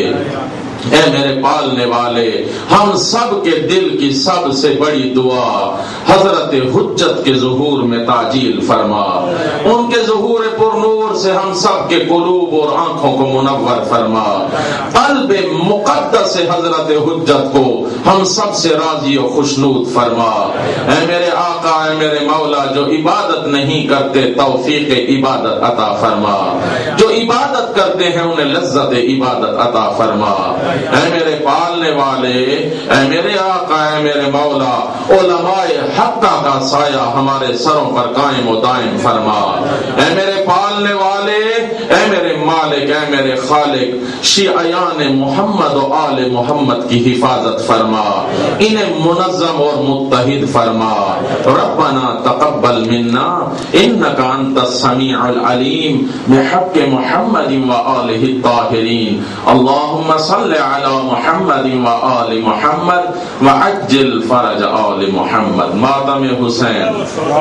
Speaker 1: اے میرے پالنے والے، ہم سب کے دل کی سب سے بڑی دعا حضرت حجت کے ظہور میں تعجیل فرما، ان کے ظہور پر نور سے ہم سب کے قلوب اور آنکھوں کو منور فرما، قلب مقدس حضرت حجت کو ہم سب سے راضی و خوشنود فرما۔ اے میرے آقا، اے میرے مولا، جو عبادت نہیں کرتے توفیق عبادت عطا فرما، جو عبادت کرتے ہیں انہیں لذت عبادت عطا فرما۔ اے میرے پالنے والے، اے میرے آقا، اے میرے مولا، علماء حقہ کا سایہ ہمارے سروں پر قائم و دائم فرما۔ اے میرے پالنے والے، اے میرے مالک، اے میرے خالق، شیعیان محمد و آل محمد کی حفاظت فرما، انہیں منظم اور متحد فرما۔ ربنا تقبل منا انک انت السمیع العلیم بحق محمد و آلہ الطاہرین، اللہم صل علی محمد و آل محمد وعجل فرج آل محمد۔ ماتم حسین۔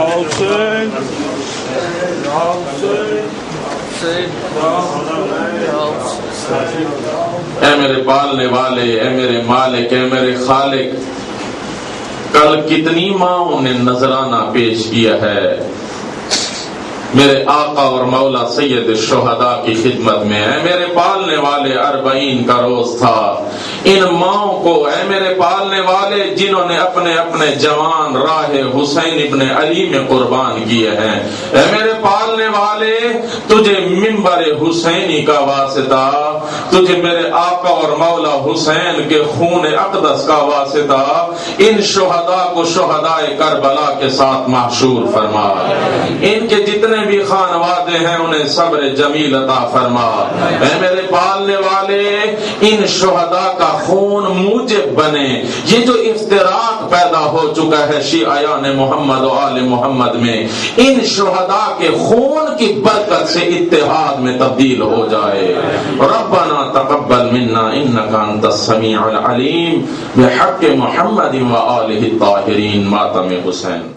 Speaker 1: اے میرے پالنے والے، اے میرے مالک، اے میرے خالق، کل کتنی ماؤں نے نذرانہ پیش کیا ہے میرے آقا اور مولا سید الشہداء کی خدمت میں۔ اے میرے پالنے والے، 40 کا روز تھا، ان ماؤں کو اے میرے پالنے والے جنہوں نے اپنے اپنے جوان راہ حسین ابن علی میں قربان کیے ہیں، اے میرے پالنے والے، تجھے منبر حسینی کا واسطہ، تجھے میرے آقا اور مولا حسین کے خون اقدس کا واسطہ ان شہداء کو شہداء کربلا کے ساتھ محشور فرما، ان کے جتنے بھی خانوادے ہیں انہیں صبر جمیل عطا فرما۔ اے میرے پالنے والے، ان شہداء کا خون موجب بنے، یہ جو افتراق پیدا ہو چکا ہے شیعیان محمد و آل محمد میں، ان شہداء کے خون کی برکت سے اتحاد میں تبدیل ہو جائے۔ ربنا تقبل منا انک انت السمیع العلیم بحق محمد و آلہ الطاہرین۔ ماتم حسین۔